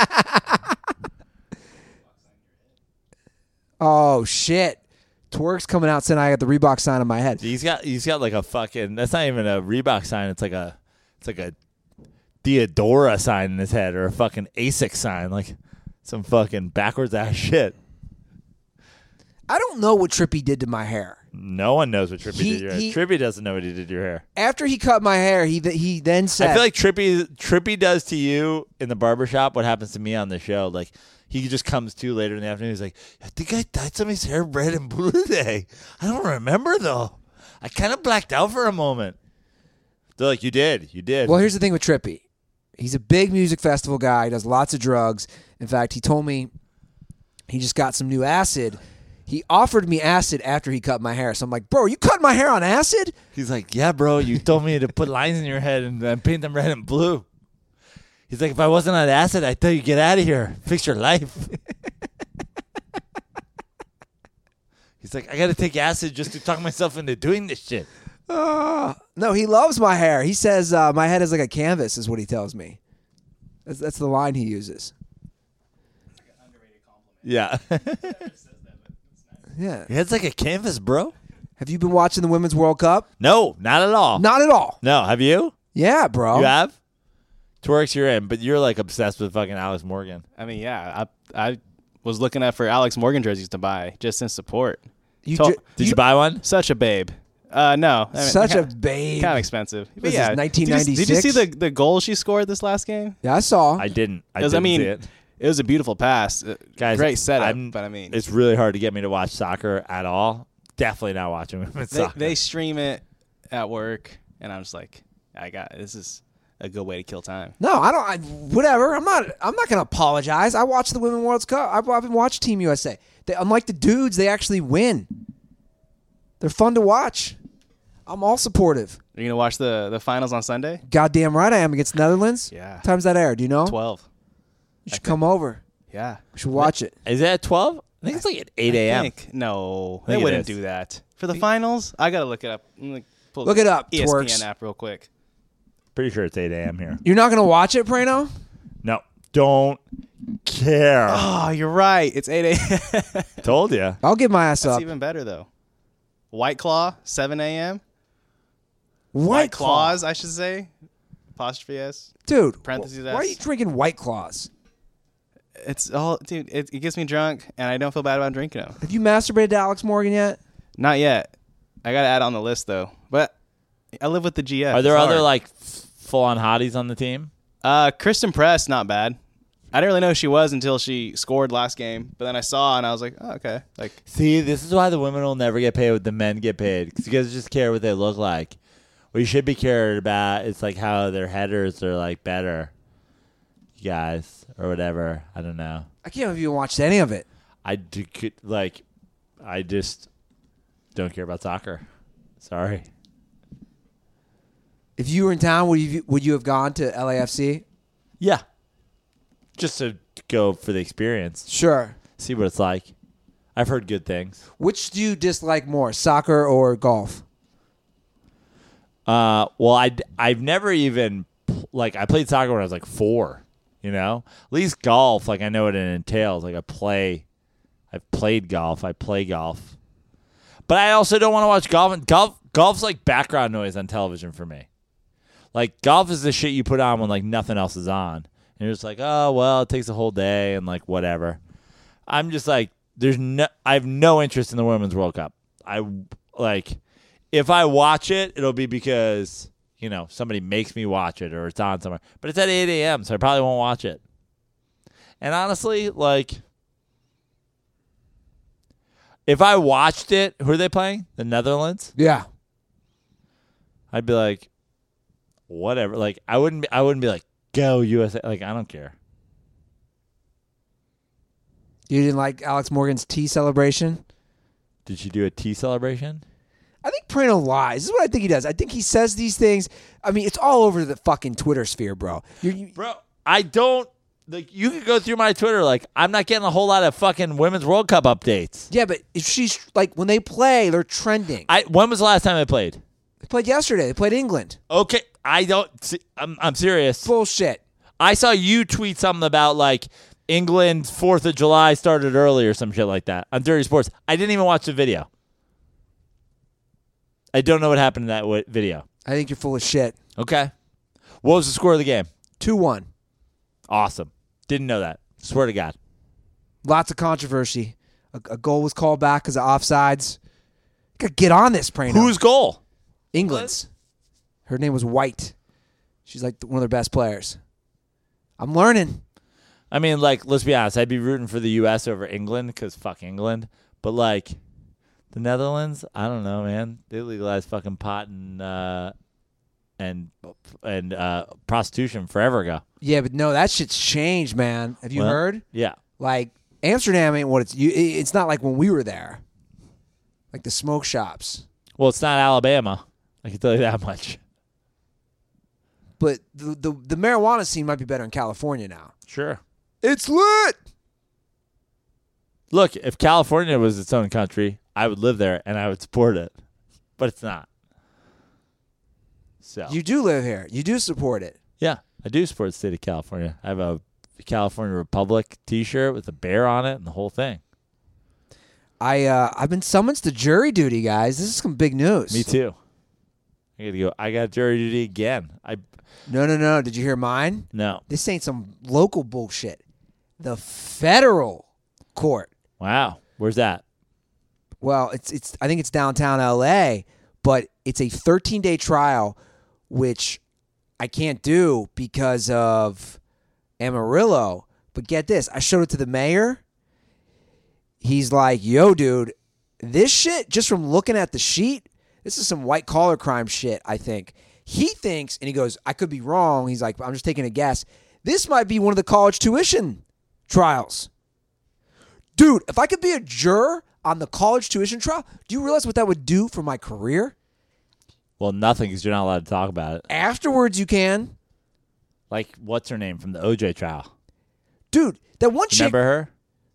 Oh, shit. Twerk's coming out saying I got the Reebok sign on my head. He's got like a fucking, that's not even a Reebok sign. It's like a Diodora sign in his head or a fucking ASIC sign. Like some fucking backwards ass shit. I don't know what Trippy did to my hair. No one knows what Trippy did to your hair. Trippy doesn't know what he did to your hair. After he cut my hair, he then said... I feel like Trippy does to you in the barbershop what happens to me on the show. Like, he just comes to later in the afternoon. He's like, I think I dyed somebody's hair red and blue today. I don't remember, though. I kind of blacked out for a moment. They're like, you did. Well, here's the thing with Trippy. He's a big music festival guy. He does lots of drugs. In fact, he told me he just got some new acid. He offered me acid after he cut my hair. So I'm like, bro, you cut my hair on acid? He's like, yeah, bro, you told me to put lines in your head and paint them red and blue. He's like, if I wasn't on acid, I'd tell you, get out of here. Fix your life. He's like, I got to take acid just to talk myself into doing this shit. No, he loves my hair. He says my head is like a canvas is what he tells me. That's the line he uses. Yeah. Yeah. It's like a canvas, bro. Have you been watching the Women's World Cup? No, not at all. Not at all. No, have you? Yeah, bro. You have? Twerks, you're in, but you're like obsessed with fucking Alex Morgan. I mean, yeah, I was looking for Alex Morgan jerseys to buy just in support. You Did Did you buy one? Such a babe. No. I mean, such a babe. Kind of expensive. But This is yeah. 1996? Did you see the goal she scored this last game? Yeah, I saw. I didn't. I 'Cause, didn't I mean, see it. It was a beautiful pass. Guys, great setup, but I mean, it's really hard to get me to watch soccer at all. Definitely not watching women's soccer. they stream it at work, and I'm just like, this is a good way to kill time. No, I don't. Whatever. I'm not going to apologize. I watched the Women's World Cup. I've been watching Team USA. Unlike the dudes, they actually win. They're fun to watch. I'm all supportive. Are you gonna watch the finals on Sunday? Goddamn right I am against Netherlands. Yeah. What time's that air? Do you know? 12. You should come over. Yeah. We should watch it. Is that 12? I think it's like at 8 a.m. No, I they think it wouldn't is. do that for the finals. I gotta look it up. I'm gonna pull Look the it up, ESPN twerks. app real quick. Pretty sure it's 8 a.m. here. You're not gonna watch it, Prano? No, don't care. Oh, you're right. It's 8 a.m. Told you. I'll get my ass That's up. even better though. White Claw, 7 a.m. White Claws, I should say. Apostrophe S. Dude. Parentheses Why are S. you drinking White Claws? It's all, dude. It gets me drunk, and I don't feel bad about drinking them. Have you masturbated to Alex Morgan yet? Not yet. I gotta add on the list though. But I live with the GF. Are there It's other hard. like full-on hotties on the team? Kristen Press, not bad. I didn't really know who she was until she scored last game, but then I saw and I was like, oh, okay. Like, See, this is why the women will never get paid what the men get paid. Because you guys just care what they look like. What you should be cared about is like how their headers are like better. You guys or whatever. I don't know. I can't believe you haven't watched any of it. I just don't care about soccer. Sorry. If you were in town, would you have gone to LAFC? Yeah. Just to go for the experience. Sure. See what it's like. I've heard good things. Which do you dislike more, soccer or golf? Well, I've never even I played soccer when I was like 4. You know, at least golf. Like I know what it entails. Like I've played golf. I play golf, but I also don't want to watch golf. Golf's like background noise on television for me. Like golf is the shit you put on when like nothing else is on, and you're just like, oh well, it takes a whole day and like whatever. I'm just like, I have no interest in the Women's World Cup. If I watch it, it'll be because, you know, somebody makes me watch it or it's on somewhere. But it's at 8 a.m., so I probably won't watch it. And honestly, like, if I watched it, who are they playing? The Netherlands? Yeah. I'd be like, whatever. Like, I wouldn't be like, go USA. Like, I don't care. You didn't like Alex Morgan's tea celebration? Did she do a tea celebration? I think Prano lies. This is what I think he does. I think he says these things. I mean, it's all over the fucking Twitter sphere, bro. Bro, I don't. Like, you could go through my Twitter. Like, I'm not getting a whole lot of fucking Women's World Cup updates. Yeah, but if she's like, when they play, they're trending. When was the last time I played? They played yesterday. They played England. Okay, I don't. I'm serious. Bullshit. I saw you tweet something about like England's 4th of July started early or some shit like that on Dirty Sports. I didn't even watch the video. I don't know what happened in that video. I think you're full of shit. Okay. What was the score of the game? 2-1. Awesome. Didn't know that. Swear to God. Lots of controversy. A goal was called back because of offsides. Gotta get on this, Prano. Whose goal? England's. Her name was White. She's like one of their best players. I'm learning. I mean, like, let's be honest. I'd be rooting for the U.S. over England because fuck England. But, like, the Netherlands, I don't know, man. They legalized fucking pot and prostitution forever ago. Yeah, but no, that shit's changed, man. Have you Well, heard? Yeah. Like, Amsterdam ain't what it's not like when we were there. Like the smoke shops. Well, it's not Alabama. I can tell you that much. But the marijuana scene might be better in California now. Sure. It's lit. Look, if California was its own country, I would live there and I would support it. But it's not. So You do live here. You do support it. yeah, I do support the state of California. I have a California Republic T-shirt with a bear on it and the whole thing. I've been summoned to jury duty, guys. This is some big news. Me too. I gotta go. I got jury duty again. No. Did you hear mine? No. This ain't some local bullshit. The federal court. Wow. Where's that? Well, it's I think it's downtown LA, but it's a 13-day trial, which I can't do because of Amarillo. But get this, I showed it to the mayor. He's like, yo, dude, this shit, just from looking at the sheet, this is some white-collar crime shit, I think. He thinks, and he goes, I could be wrong. He's like, I'm just taking a guess. This might be one of the college tuition trials. Dude, if I could be a juror on the college tuition trial, do you realize what that would do for my career? Well, nothing because you're not allowed to talk about it. Afterwards, you can. Like, what's her name from the OJ trial? Dude, that one chick, Remember her?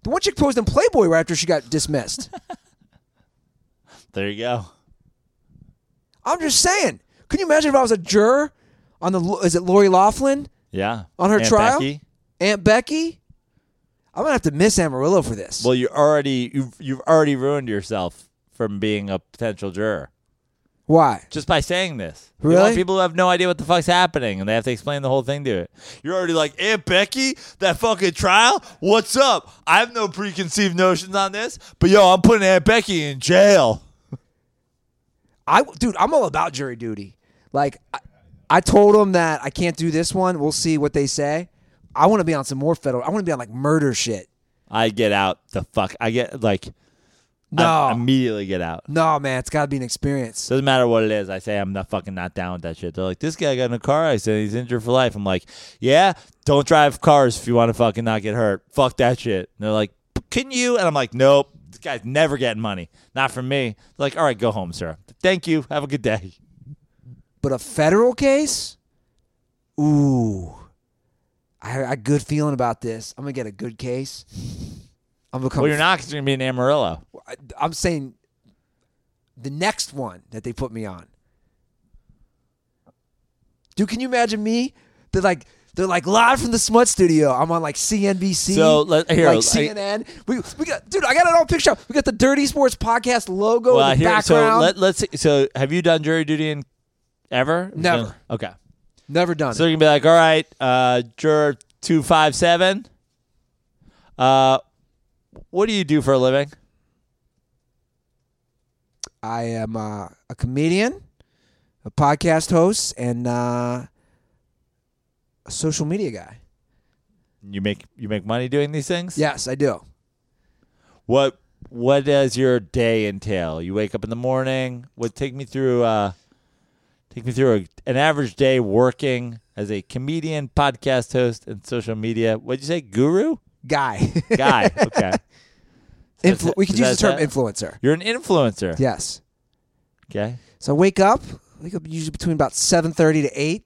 The one chick posed in Playboy right after she got dismissed. There you go. I'm just saying. Can you imagine if I was a juror on is it Lori Loughlin? Yeah. On her Aunt trial? Becky? Aunt Becky? I'm going to have to miss Amarillo for this. Well, you've already ruined yourself from being a potential juror. Why? Just by saying this. Really? You want people who have no idea what the fuck's happening, and they have to explain the whole thing to it. You're already like, Aunt Becky, that fucking trial? What's up? I have no preconceived notions on this, but yo, I'm putting Aunt Becky in jail. Dude, I'm all about jury duty. Like, I told them that I can't do this one. We'll see what they say. I want to be on some more federal. I want to be on, like, murder shit. I get out the fuck. I get, like, No. I immediately get out. No, man, it's got to be an experience. Doesn't matter what it is. I say I'm not down with that shit. They're like, this guy got in a car accident. He's injured for life. I'm like, yeah, don't drive cars if you want to fucking not get hurt. Fuck that shit. And they're like, can you? And I'm like, nope. This guy's never getting money. Not from me. They're like, all right, go home, sir. Thank you. Have a good day. But a federal case? Ooh. I had a good feeling about this. I'm going to get a good case. I'm gonna come. Well, you're not because you're going to be in Amarillo. I'm saying the next one that they put me on. Dude, can you imagine me? They're like live from the Smut Studio. I'm on like CNBC. So here, like CNN. We got, dude. I got it all pictured out. We got the Dirty Sports Podcast logo in the background. So let's see. So have you done jury duty in ever? Never. Okay. Never done So it. you can be like, all right, juror 257. What do you do for a living? I am a comedian, a podcast host, and a social media guy. You make money doing these things? Yes, I do. What does your day entail? You wake up in the morning. Take me through an average day working as a comedian, podcast host, and social media. What'd you say, guru? Guy. Okay. We could use the term influencer. You're an influencer. Yes. Okay. So I wake up usually between about 7:30 to 8.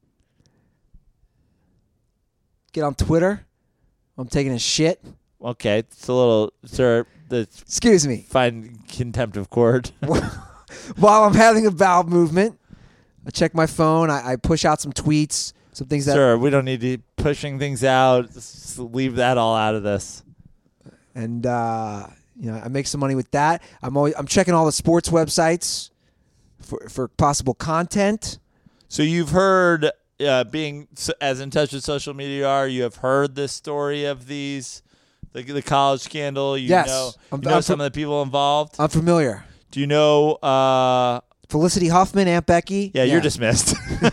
Get on Twitter. I'm taking a shit. Okay. It's a little, sir. Excuse me. Find contempt of court. While I'm having a bowel movement, I check my phone. I push out some tweets, some things that. Sir, we don't need to be pushing things out. Just leave that all out of this. And I make some money with that. I'm checking all the sports websites for possible content. So you've heard, being as in touch with social media you have heard this story of these, the college scandal. Yes. You know some of the people involved. I'm familiar. Do you know? Felicity Huffman, Aunt Becky. Yeah, you're dismissed.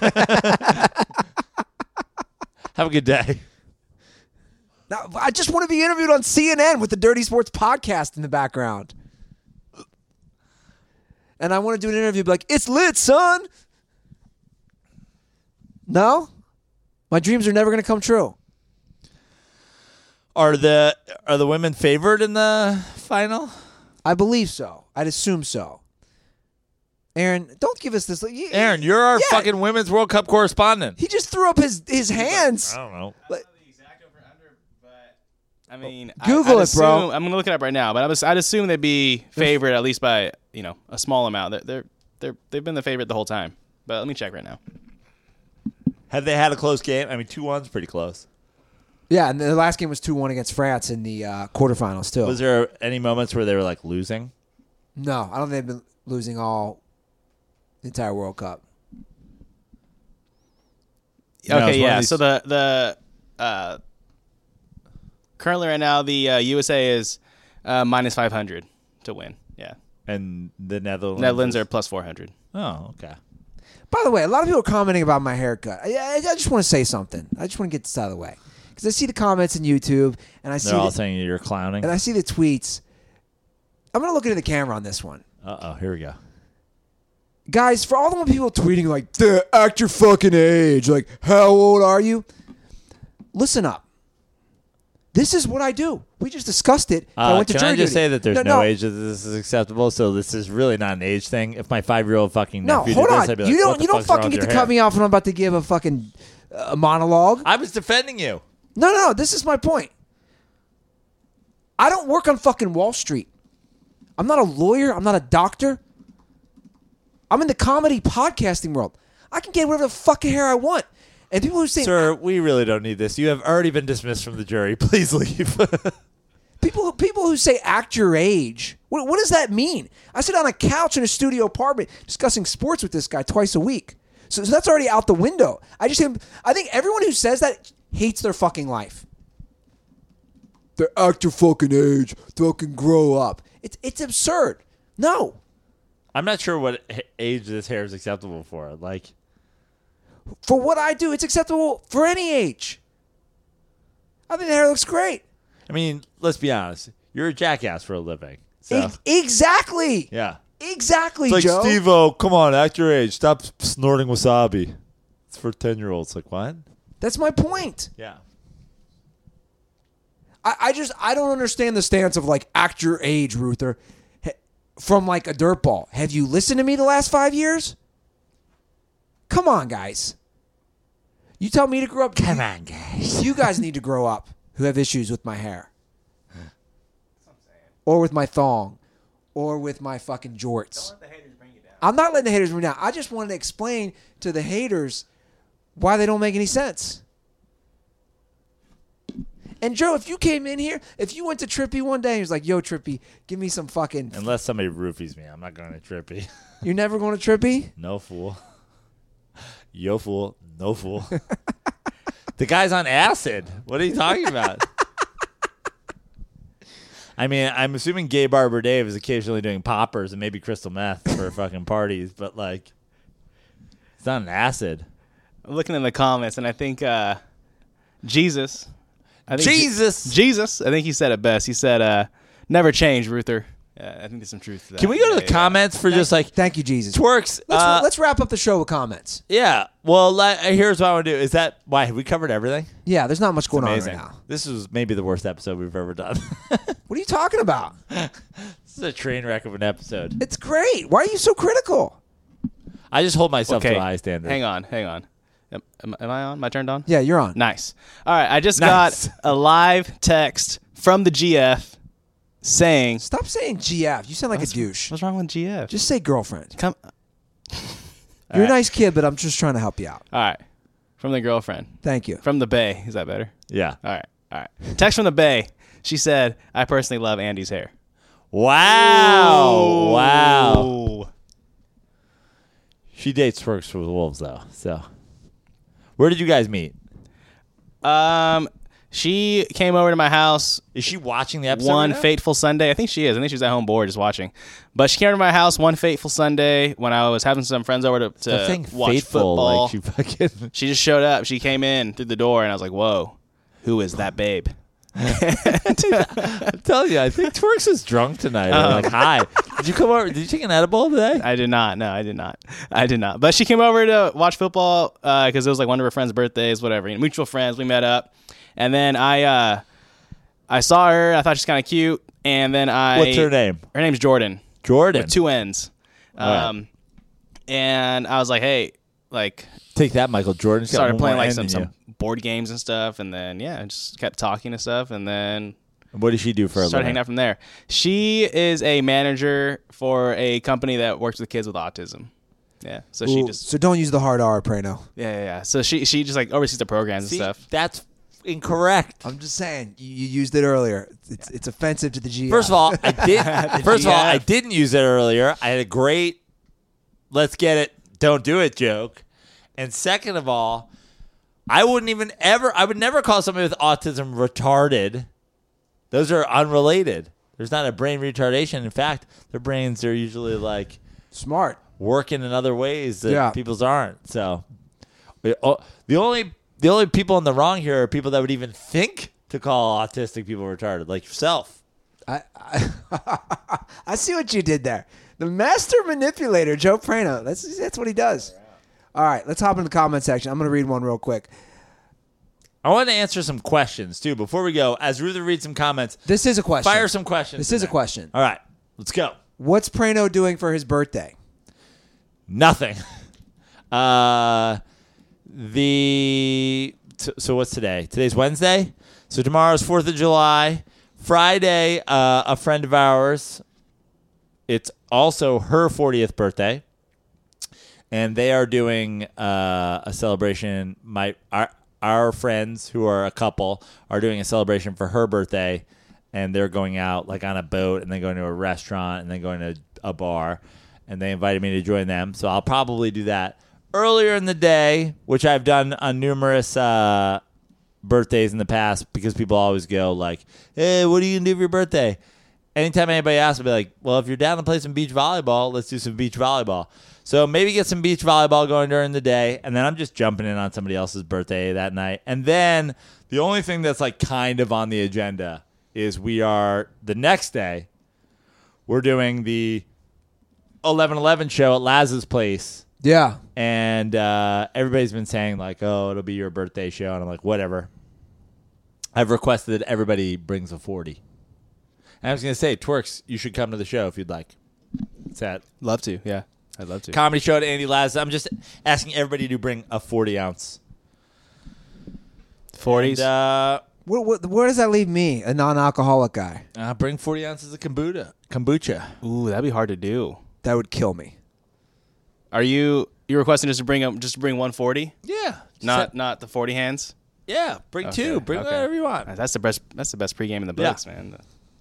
Have a good day. Now, I just want to be interviewed on CNN with the Dirty Sports Podcast in the background. And I want to do an interview, be like, it's lit, son. No? My dreams are never going to come true. Are the women favored in the final? I believe so. I'd assume so. Aaron, don't give us this. Aaron, you're our fucking Women's World Cup correspondent. He just threw up his hands. I don't know. I mean, Google I'd it, bro. assume, I'm gonna look it up right now, but I'd assume they'd be favored at least by a small amount. They've been the favorite the whole time. But let me check right now. Have they had a close game? I mean, 2-1's pretty close. Yeah, and the last game was 2-1 against France in the quarterfinals too. Was there any moments where they were like losing? No, I don't think they've been losing all the entire World Cup. Okay, yeah. So the currently right now the USA is minus 500 to win. Yeah, and the is Netherlands are plus 400. Oh, okay. By the way, a lot of people are commenting about my haircut. I just want to say something. I just want to get this out of the way because I see the comments on YouTube and I see they're all saying you're clowning, and I see the tweets. I'm gonna look into the camera on this one. Here we go. Guys, for all the people tweeting like, act your fucking age, like, how old are you? Listen up. This is what I do. We just discussed it. Can I just say that there's no age that this is acceptable? So this is really not an age thing. If my 5-year-old fucking nephew hold did on. this, I'd be like, You don't fucking get to cut me off when I'm about to give a fucking monologue. I was defending you. No. This is my point. I don't work on fucking Wall Street. I'm not a lawyer. I'm not a doctor. I'm in the comedy podcasting world. I can get whatever the fucking hair I want. And people who say, Sir, we really don't need this. You have already been dismissed from the jury. Please leave. people who say act your age, what does that mean? I sit on a couch in a studio apartment discussing sports with this guy twice a week. So that's already out the window. I think everyone who says that hates their fucking life. They act your fucking age. Fucking grow up. It's absurd. No. I'm not sure what age this hair is acceptable for. Like, For what I do, it's acceptable for any age. I think the hair looks great. I mean, let's be honest. You're a jackass for a living. So, Exactly. yeah. Exactly, It's like, Joe. Steve-O, come on, act your age. Stop snorting wasabi. It's for 10-year-olds. Like, what? That's my point. Yeah. I don't understand the stance of like act your age, Ruther, from like a dirtball. Have you listened to me the last 5 years? Come on, guys. You tell me to grow up. Come on, guys. You guys need to grow up who have issues with my hair. Or with my thong. Or with my fucking jorts. Don't let the haters bring you down. I'm not letting the haters bring me down. I just wanted to explain to the haters why they don't make any sense. And Joe, if you came in here, if you went to Trippy one day and he was like, yo, Trippy, give me some fucking... Unless somebody roofies me, I'm not going to Trippy. You're never going to Trippy? No fool. Yo fool. No fool. The guy's on acid. What are you talking about? I mean, I'm assuming Gay Barber Dave is occasionally doing poppers and maybe crystal meth for fucking parties, but like, it's not an acid. I'm looking in the comments, and I think Jesus. Jesus. I think he said it best. He said, "Never change, Ruther." I think there's some truth to that. Can we go to the comments for just like Thank you, Jesus. twerks? Let's wrap up the show with comments. Yeah. Well, here's what I want to do. Is that why have we covered everything? Yeah, there's not much going on Amazing. right now. This is maybe the worst episode we've ever done. What are you talking about? This is a train wreck of an episode. It's great. Why are you so critical? I just hold myself to Okay, a high standard. hang on. Am I on? Am I turned on? Yeah, you're on. Nice. All right, I just Nice. got a live text from the GF saying, Stop saying GF. You sound like a douche. "What's wrong with GF?" Just say girlfriend. Come. You're a nice kid, but I'm just trying to help you out. All right, from the girlfriend, Thank you. from the Bay. Is that better? Yeah. All right. Text from the Bay. She said, "I personally love Andy's hair." Wow. Wow. Ooh. She dates twerks for the Wolves though. So, where did you guys meet? She came over to my house Is she watching the episode? one right now? fateful Sunday. I think she is. I think she's at home bored just watching. But she came over to my house one fateful Sunday when I was having some friends over That thing to watch fateful, football. like she fucking. She just showed up. She came in through the door, and I was like, "Whoa, who is that babe?" I'm telling you, I think Twerks is drunk tonight. I'm like, hi. Did you come over? Did you take an edible today? I did not. No, I did not. But she came over to watch football because it was like one of her friends' birthdays, whatever. Mutual friends. We met up, and then I saw her. I thought she's kind of cute, and then What's her name? Her name's Jordan. Jordan. With 2 N's. Right. And I was like, hey, like, Take that, Michael Jordan. started playing like some board games and stuff, and then just kept talking and stuff, and then What does she do for a started living? hanging out from there. She is a manager for a company that works with kids with autism. Yeah, so she just So don't use the hard R, Prano. yeah. So she just like oversees the programs See, and stuff. that's incorrect. I'm just saying. You used it earlier. It's offensive to the GF. First of all, I did. First of all, I didn't use it earlier. I had a great "let's get it, don't do it" joke. And second of all, I would never call somebody with autism retarded. Those are unrelated. There's not a brain retardation. In fact, their brains are usually like smart. working in other ways that Yeah. people's aren't. So the only people in the wrong here are people that would even think to call autistic people retarded, like yourself. I see what you did there. The master manipulator, Joe Prano. That's what he does. All right, let's hop into the comment section. I'm going to read one real quick. I want to answer some questions too before we go. As Ruther reads some comments, This is a question. fire some questions. This in is a there. question. All right, let's go. What's Prano doing for his birthday? Nothing. So what's today? Today's Wednesday. So tomorrow's 4th of July. Friday, a friend of ours, it's also her 40th birthday, and they are doing a celebration. Our friends, who are a couple, are doing a celebration for her birthday, and they're going out like on a boat and then going to a restaurant and then going to a bar, and they invited me to join them. So I'll probably do that earlier in the day, which I've done on numerous birthdays in the past, because people always go like, hey, what are you going to do for your birthday? Anytime anybody asks, I'll be like, well, if you're down to play some beach volleyball, let's do some beach volleyball. So maybe get some beach volleyball going during the day, and then I'm just jumping in on somebody else's birthday that night. And then the only thing that's like kind of on the agenda is the next day, we're doing the 11/11 show at Laz's place. Yeah. And everybody's been saying like, oh, it'll be your birthday show. And I'm like, whatever. I've requested that everybody brings a 40. And I was going to say, Twerks, you should come to the show if you'd like. It's at Love to. Yeah, I'd love to. Comedy Show at Andy Laz. I'm just asking everybody to bring a 40-ounce. 40s. And, Where does that leave me, a non-alcoholic guy? bring 40 ounces of kombucha. Ooh, that'd be hard to do. That would kill me. Are you requesting just to bring 140? Yeah. Not the 40 hands? Yeah. Bring Okay, two. Bring okay. whatever you want. That's the best pregame in the books, man.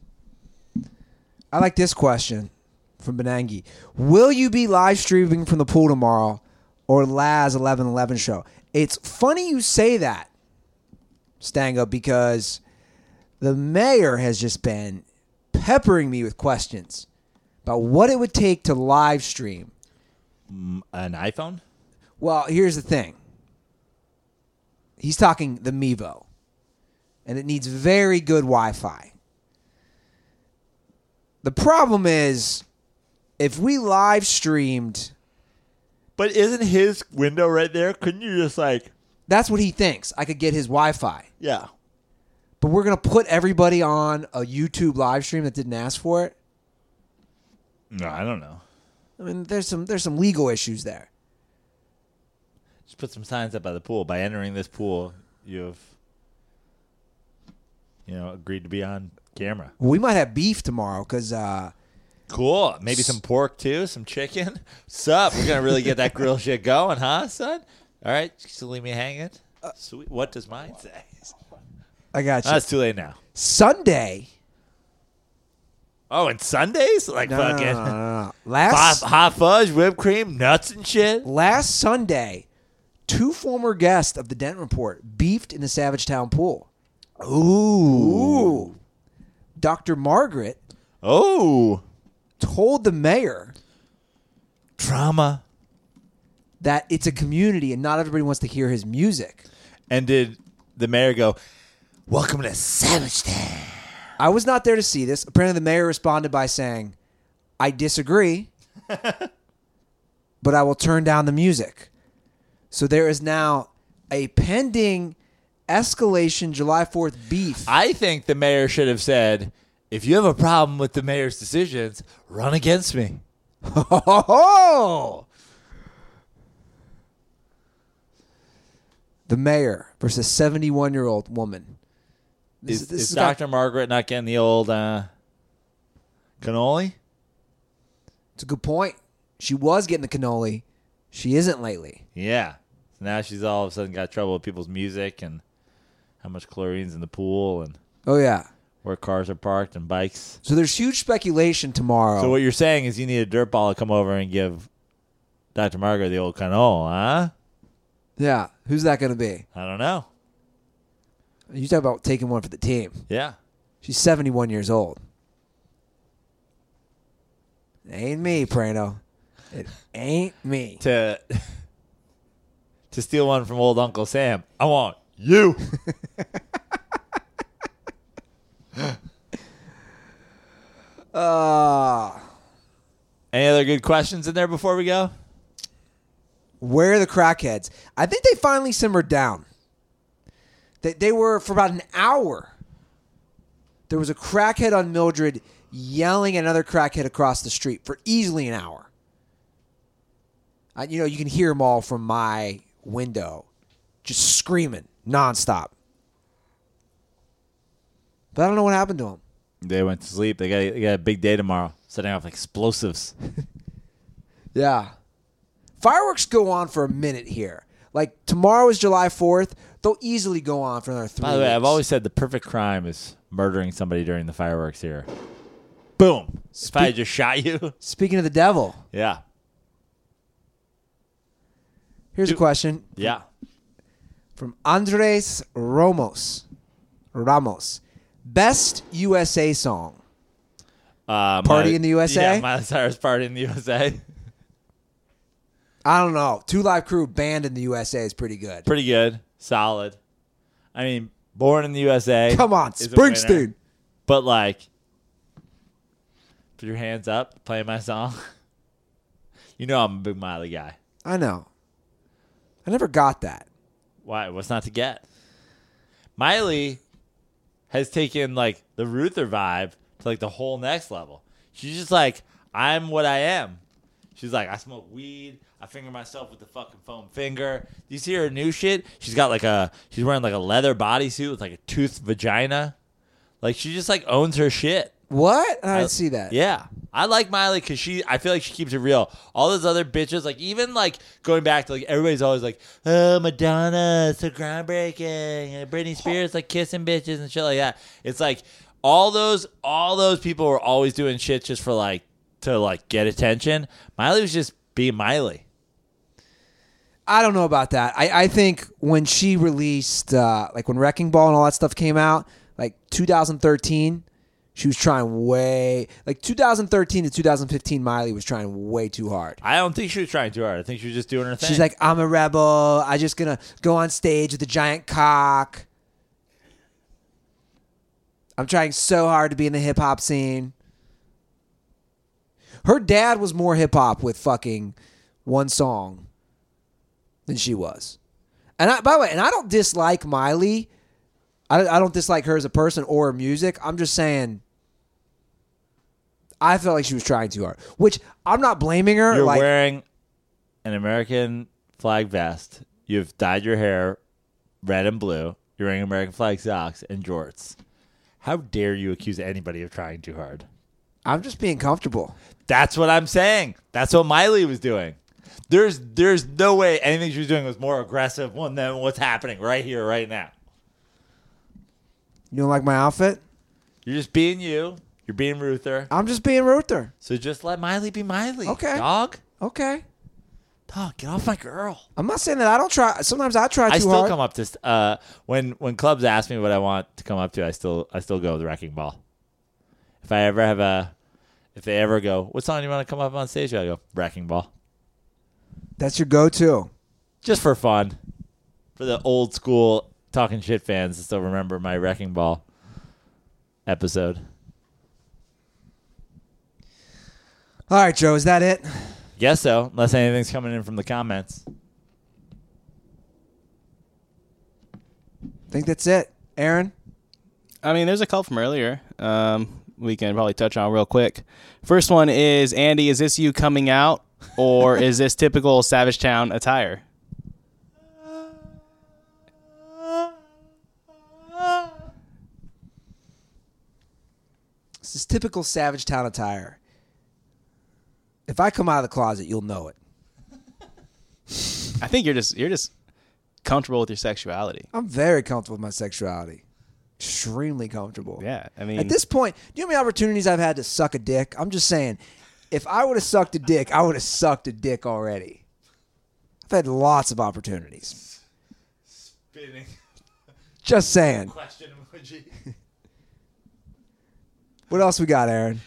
I like this question from Benangi. Will you be live streaming from the pool tomorrow or Laz 11/11 show? It's funny you say that, Stango, because the mayor has just been peppering me with questions about what it would take to live stream. An iPhone? Well, here's the thing. He's talking the Mevo, and it needs very good Wi-Fi. The problem is, if we live streamed... But isn't his window right there? Couldn't you just like... That's what he thinks. I could get his Wi-Fi. Yeah. But we're going to put everybody on a YouTube live stream that didn't ask for it? No, I don't know. I mean, there's some legal issues there. Just put some signs up by the pool. By entering this pool, you've agreed to be on camera. We might have beef tomorrow because... Cool. Maybe some pork, too. Some chicken. What's up? We're going to really get that grill shit going, huh, son? All right. Just leave me hanging. Sweet. What does mine say? I got you. It's too late now. Sunday... Oh, and Sundays? Like No. fucking Last hot fudge, whipped cream, nuts and shit? Last Sunday, two former guests of the Dent Report beefed in the Savage Town pool. Ooh. Dr. Margaret Oh. told the mayor Drama. that it's a community and not everybody wants to hear his music. And did the mayor go, welcome to Savage Town? I was not there to see this. Apparently, the mayor responded by saying, I disagree, but I will turn down the music. So there is now a pending escalation July 4th beef. I think the mayor should have said, if you have a problem with the mayor's decisions, run against me. The mayor versus 71-year-old woman. Is has Dr. Margaret not getting the old cannoli? It's a good point. She was getting the cannoli. She isn't lately. Yeah. So now she's all of a sudden got trouble with people's music and how much chlorine's in the pool and Oh, yeah. where cars are parked and bikes. So there's huge speculation tomorrow. So what you're saying is you need a dirtball to come over and give Dr. Margaret the old cannoli, huh? Yeah. Who's that going to be? I don't know. You talk about taking one for the team. Yeah. She's 71 years old. It ain't me, Prano. It ain't me. To steal one from old Uncle Sam, I want you. Any other good questions in there before we go? Where are the crackheads? I think they finally simmered down. They were for about an hour. There was a crackhead on Mildred yelling at another crackhead across the street for easily an hour. You can hear them all from my window, just screaming nonstop. But I don't know what happened to them. They went to sleep. They got a big day tomorrow, setting off explosives. Yeah. Fireworks go on for a minute here. Like, tomorrow is July 4th. They'll easily go on for another 3 By the way, weeks. I've always said the perfect crime is murdering somebody during the fireworks here. Boom. If I had just shot you. Speaking of the devil, Yeah. here's a question Yeah. from Andres Ramos. Best USA song. Party in the USA? Yeah, Miley Cyrus Party in the USA. I don't know. 2 Live Crew Band in the USA is pretty good. Pretty good. Solid. I mean, Born in the USA. Come on, is a winner. Springsteen. But, like, put your hands up, play my song. You know I'm a big Miley guy. I know. I never got that. Why? What's not to get? Miley has taken, like, the Ruther vibe to, like, the whole next level. She's just like, I'm what I am. She's like, I smoke weed. I finger myself with the fucking foam finger. Do you see her new shit? She's wearing like a leather bodysuit with like a toothed vagina. Like, she just like owns her shit. What? I didn't see that. Yeah. I like Miley because I feel like she keeps it real. All those other bitches, like, even like going back to like, everybody's always like, oh, Madonna, it's so groundbreaking. And Britney Spears, like, kissing bitches and shit like that. It's like all those people were always doing shit just for like, to like get attention. Miley was just being Miley. I don't know about that. I think when she released, like when Wrecking Ball and all that stuff came out, like 2013, she was trying like 2013 to 2015, Miley was trying way too hard. I don't think she was trying too hard. I think she was just doing her thing. She's like, I'm a rebel. I'm just going to go on stage with a giant cock. I'm trying so hard to be in the hip-hop scene. Her dad was more hip-hop with fucking one song than she was. And by the way, I don't dislike Miley. I don't dislike her as a person or her music. I'm just saying I felt like she was trying too hard, which I'm not blaming her. You're like, wearing an American flag vest. You've dyed your hair red and blue. You're wearing American flag socks and jorts. How dare you accuse anybody of trying too hard? I'm just being comfortable. That's what I'm saying. That's what Miley was doing. There's no way anything she was doing was more aggressive than what's happening right here, right now. You don't like my outfit? You're just being you. You're being Ruther. I'm just being Ruther. So just let Miley be Miley. Okay. Dog, Okay. get off my girl. I'm not saying that I don't try. Sometimes I try too I still hard. come up to when clubs ask me what I want to come up to, I still go with Wrecking Ball. If they ever go, what song do you want to come up on stage? I go, Wrecking Ball. That's your go-to. Just for fun. For the old school talking shit fans that still remember my Wrecking Ball episode. All right, Joe, is that it? Guess so, unless anything's coming in from the comments. I think that's it. Aaron? I mean, there's a couple from earlier. We can probably touch on real quick. First one is, Andy, is this you coming out, or is this typical Savage Town attire? This is typical Savage Town attire. If I come out of the closet, you'll know it. I think you're just comfortable with your sexuality. I'm very comfortable with my sexuality. Extremely comfortable. Yeah, I mean, At this point, do you know how many opportunities I've had to suck a dick? I'm just saying, if I would have sucked a dick, I would have sucked a dick already. I've had lots of opportunities. Spinning Just saying. question emoji. What else we got, Aaron?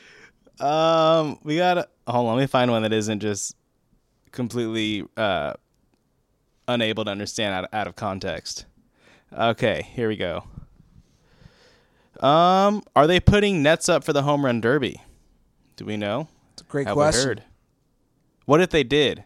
we got. Hold on, let me find one that isn't just completely unable to understand out of context. Okay, here we go. Are they putting nets up for the home run derby? Do we know? It's a great Have question. we heard? What if they did?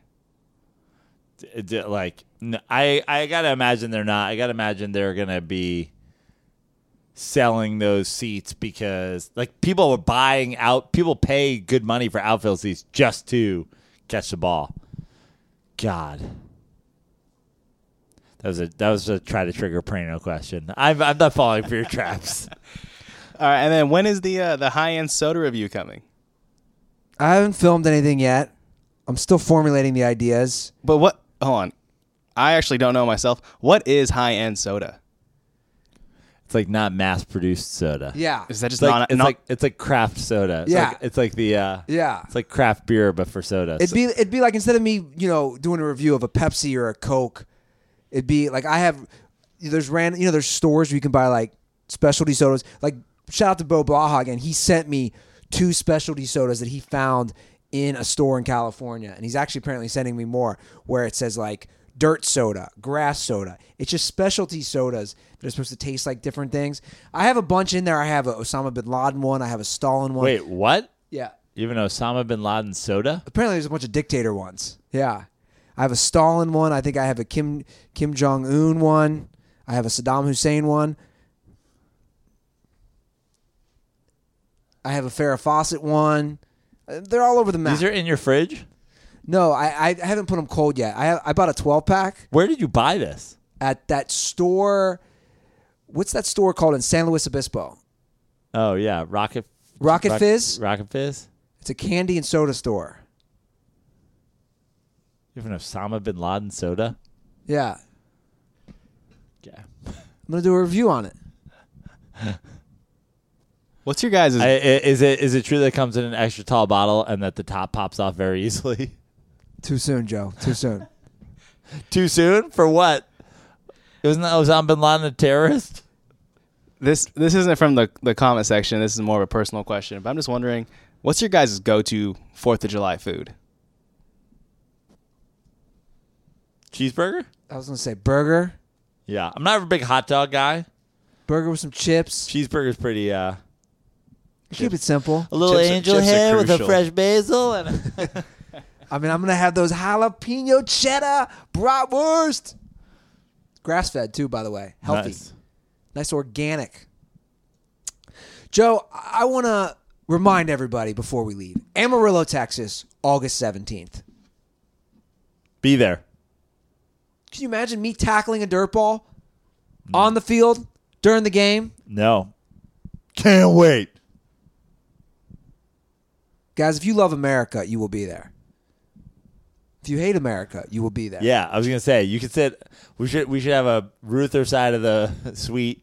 Like, I gotta imagine they're not. I gotta imagine they're gonna be selling those seats because, like, people are buying out. People pay good money for outfield seats just to catch the ball. God, that was a try to trigger Prano question. I'm not falling for your traps. right, and then when is the high-end soda review coming? I haven't filmed anything yet. I'm still formulating the ideas. But what? Hold on. I actually don't know myself. What is high-end soda? It's like not mass-produced soda. Yeah. Is that just It's like craft soda. Yeah. It's like the Yeah. It's like craft beer, but for soda. It'd be like instead of me, doing a review of a Pepsi or a Coke, it'd be like there's stores where you can buy like specialty sodas. Like shout out to Bo Blaha again. He sent me 2 specialty sodas that he found in a store in California, and he's actually apparently sending me more where it says like dirt soda, grass soda. It's just specialty sodas that are supposed to taste like different things. I have a bunch in there. I have a Osama bin Laden one. I have a Stalin one. Wait, what? Yeah. You have an Osama bin Laden soda? Apparently, there's a bunch of dictator ones. Yeah. I have a Stalin one. I think I have a Kim Jong-un one. I have a Saddam Hussein one. I have a Farrah Fawcett one. They're all over the map. These are in your fridge? No, I haven't put them cold yet. I bought a 12-pack Where did you buy this? at that store. What's that store called in San Luis Obispo? Oh, yeah. Rocket Fizz? Rocket Fizz? It's a candy and soda store. You have an Osama bin Laden soda? Yeah. Yeah. I'm going to do a review on it. What's your guys'? Is it true that it comes in an extra tall bottle and that the top pops off very easily? Too soon, Joe. Too soon. Too soon? For what? Wasn't Osama bin Laden a terrorist? This isn't from the comment section. This is more of a personal question. But I'm just wondering, what's your guys' go-to 4th of July food? Cheeseburger? I was going to say burger. Yeah. I'm not a big hot dog guy. Burger with some chips. Cheeseburger's pretty Keep it simple. a little Chips- angel chips are hair with a crucial. fresh basil and I mean, I'm going to have those jalapeno cheddar bratwurst. Grass-fed, too, by the way. Healthy. Nice organic. Joe, I want to remind everybody before we leave. Amarillo, Texas, August 17th. Be there. Can you imagine me tackling a dirt ball on the field during the game? No. Can't wait. Guys, if you love America, you will be there. If you hate America, you will be there. Yeah, I was gonna say you could sit. We should have a Ruther side of the suite,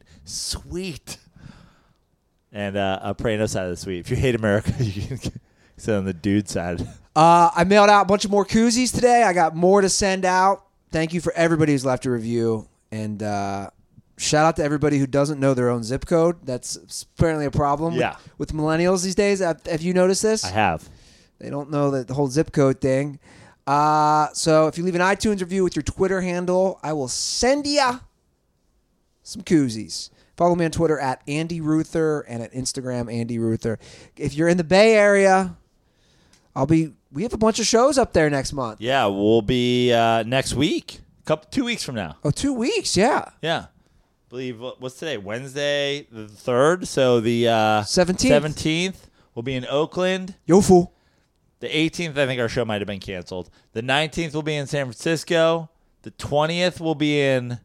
and a Prano side of the suite. If you hate America, you can sit on the dude side. I mailed out a bunch of more koozies today. I got more to send out. Thank you for everybody who's left a review, and shout out to everybody who doesn't know their own zip code. That's apparently a problem with millennials these days. Have you noticed this? I have. They don't know the whole zip code thing. So if you leave an iTunes review with your Twitter handle, I will send you some koozies. Follow me on Twitter at Andy Ruther and at Instagram Andy Ruther. If you're in the Bay Area, we have a bunch of shows up there next month. Yeah, we'll be next week. 2 weeks from now. Oh, 2 weeks, yeah. Yeah. I believe what's today? Wednesday the 3rd. So the 17th we'll be in Oakland. Yo, fool. The 18th, I think our show might have been canceled. The 19th will be in San Francisco. The 20th will be in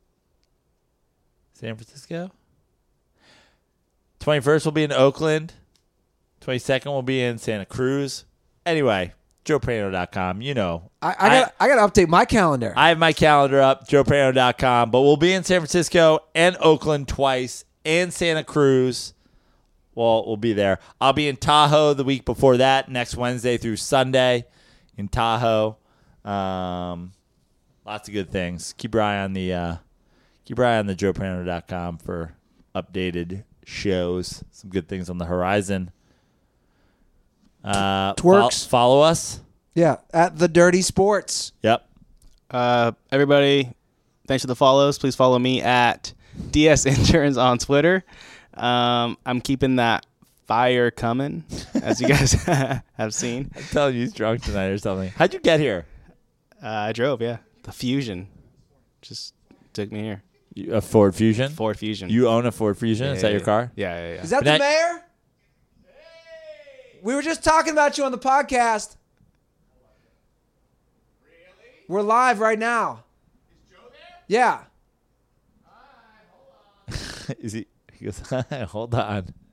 San Francisco. 21st will be in Oakland. 22nd will be in Santa Cruz. Anyway, JoePrano.com. You know. I got to update my calendar. I have my calendar up, JoePrano.com. But we'll be in San Francisco and Oakland twice and Santa Cruz. Well, we'll be there. I'll be in Tahoe the week before that, next Wednesday through Sunday in Tahoe. Lots of good things. Keep your eye on the JoePrano.com for updated shows. Some good things on the horizon. Twerks. Follow us. Yeah, at The Dirty Sports. Yep. Everybody, thanks for the follows. Please follow me at DS Interns on Twitter. I'm keeping that fire coming, as you guys have seen. I'm telling you, he's drunk tonight or something. How'd you get here? I drove, yeah. The Fusion just took me here. A Ford Fusion? Ford Fusion. You own a Ford Fusion? Yeah, Is that yeah, your car? Yeah. Is that the mayor? We were just talking about you on the podcast. Really? We're live right now. Is Joe there? Yeah. Is he? He goes, hold on.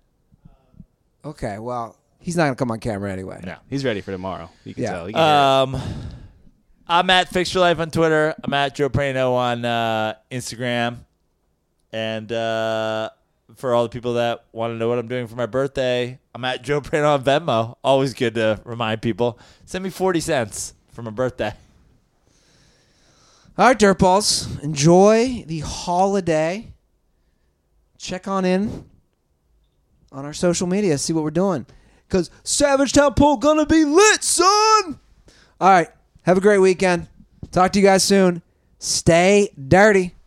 Okay, well, he's not going to come on camera anyway. No. He's ready for tomorrow. You can Yeah. tell. You can hear it. I'm at Fix Your Life on Twitter. I'm at Joe Prano on Instagram. And for all the people that want to know what I'm doing for my birthday, I'm at Joe Prano on Venmo. Always good to remind people. Send me 40 cents for my birthday. All right, Dirtballs. Enjoy the holiday. Check on in on our social media. See what we're doing. Because Savage Town Pool gonna be lit, son! All right. Have a great weekend. Talk to you guys soon. Stay dirty.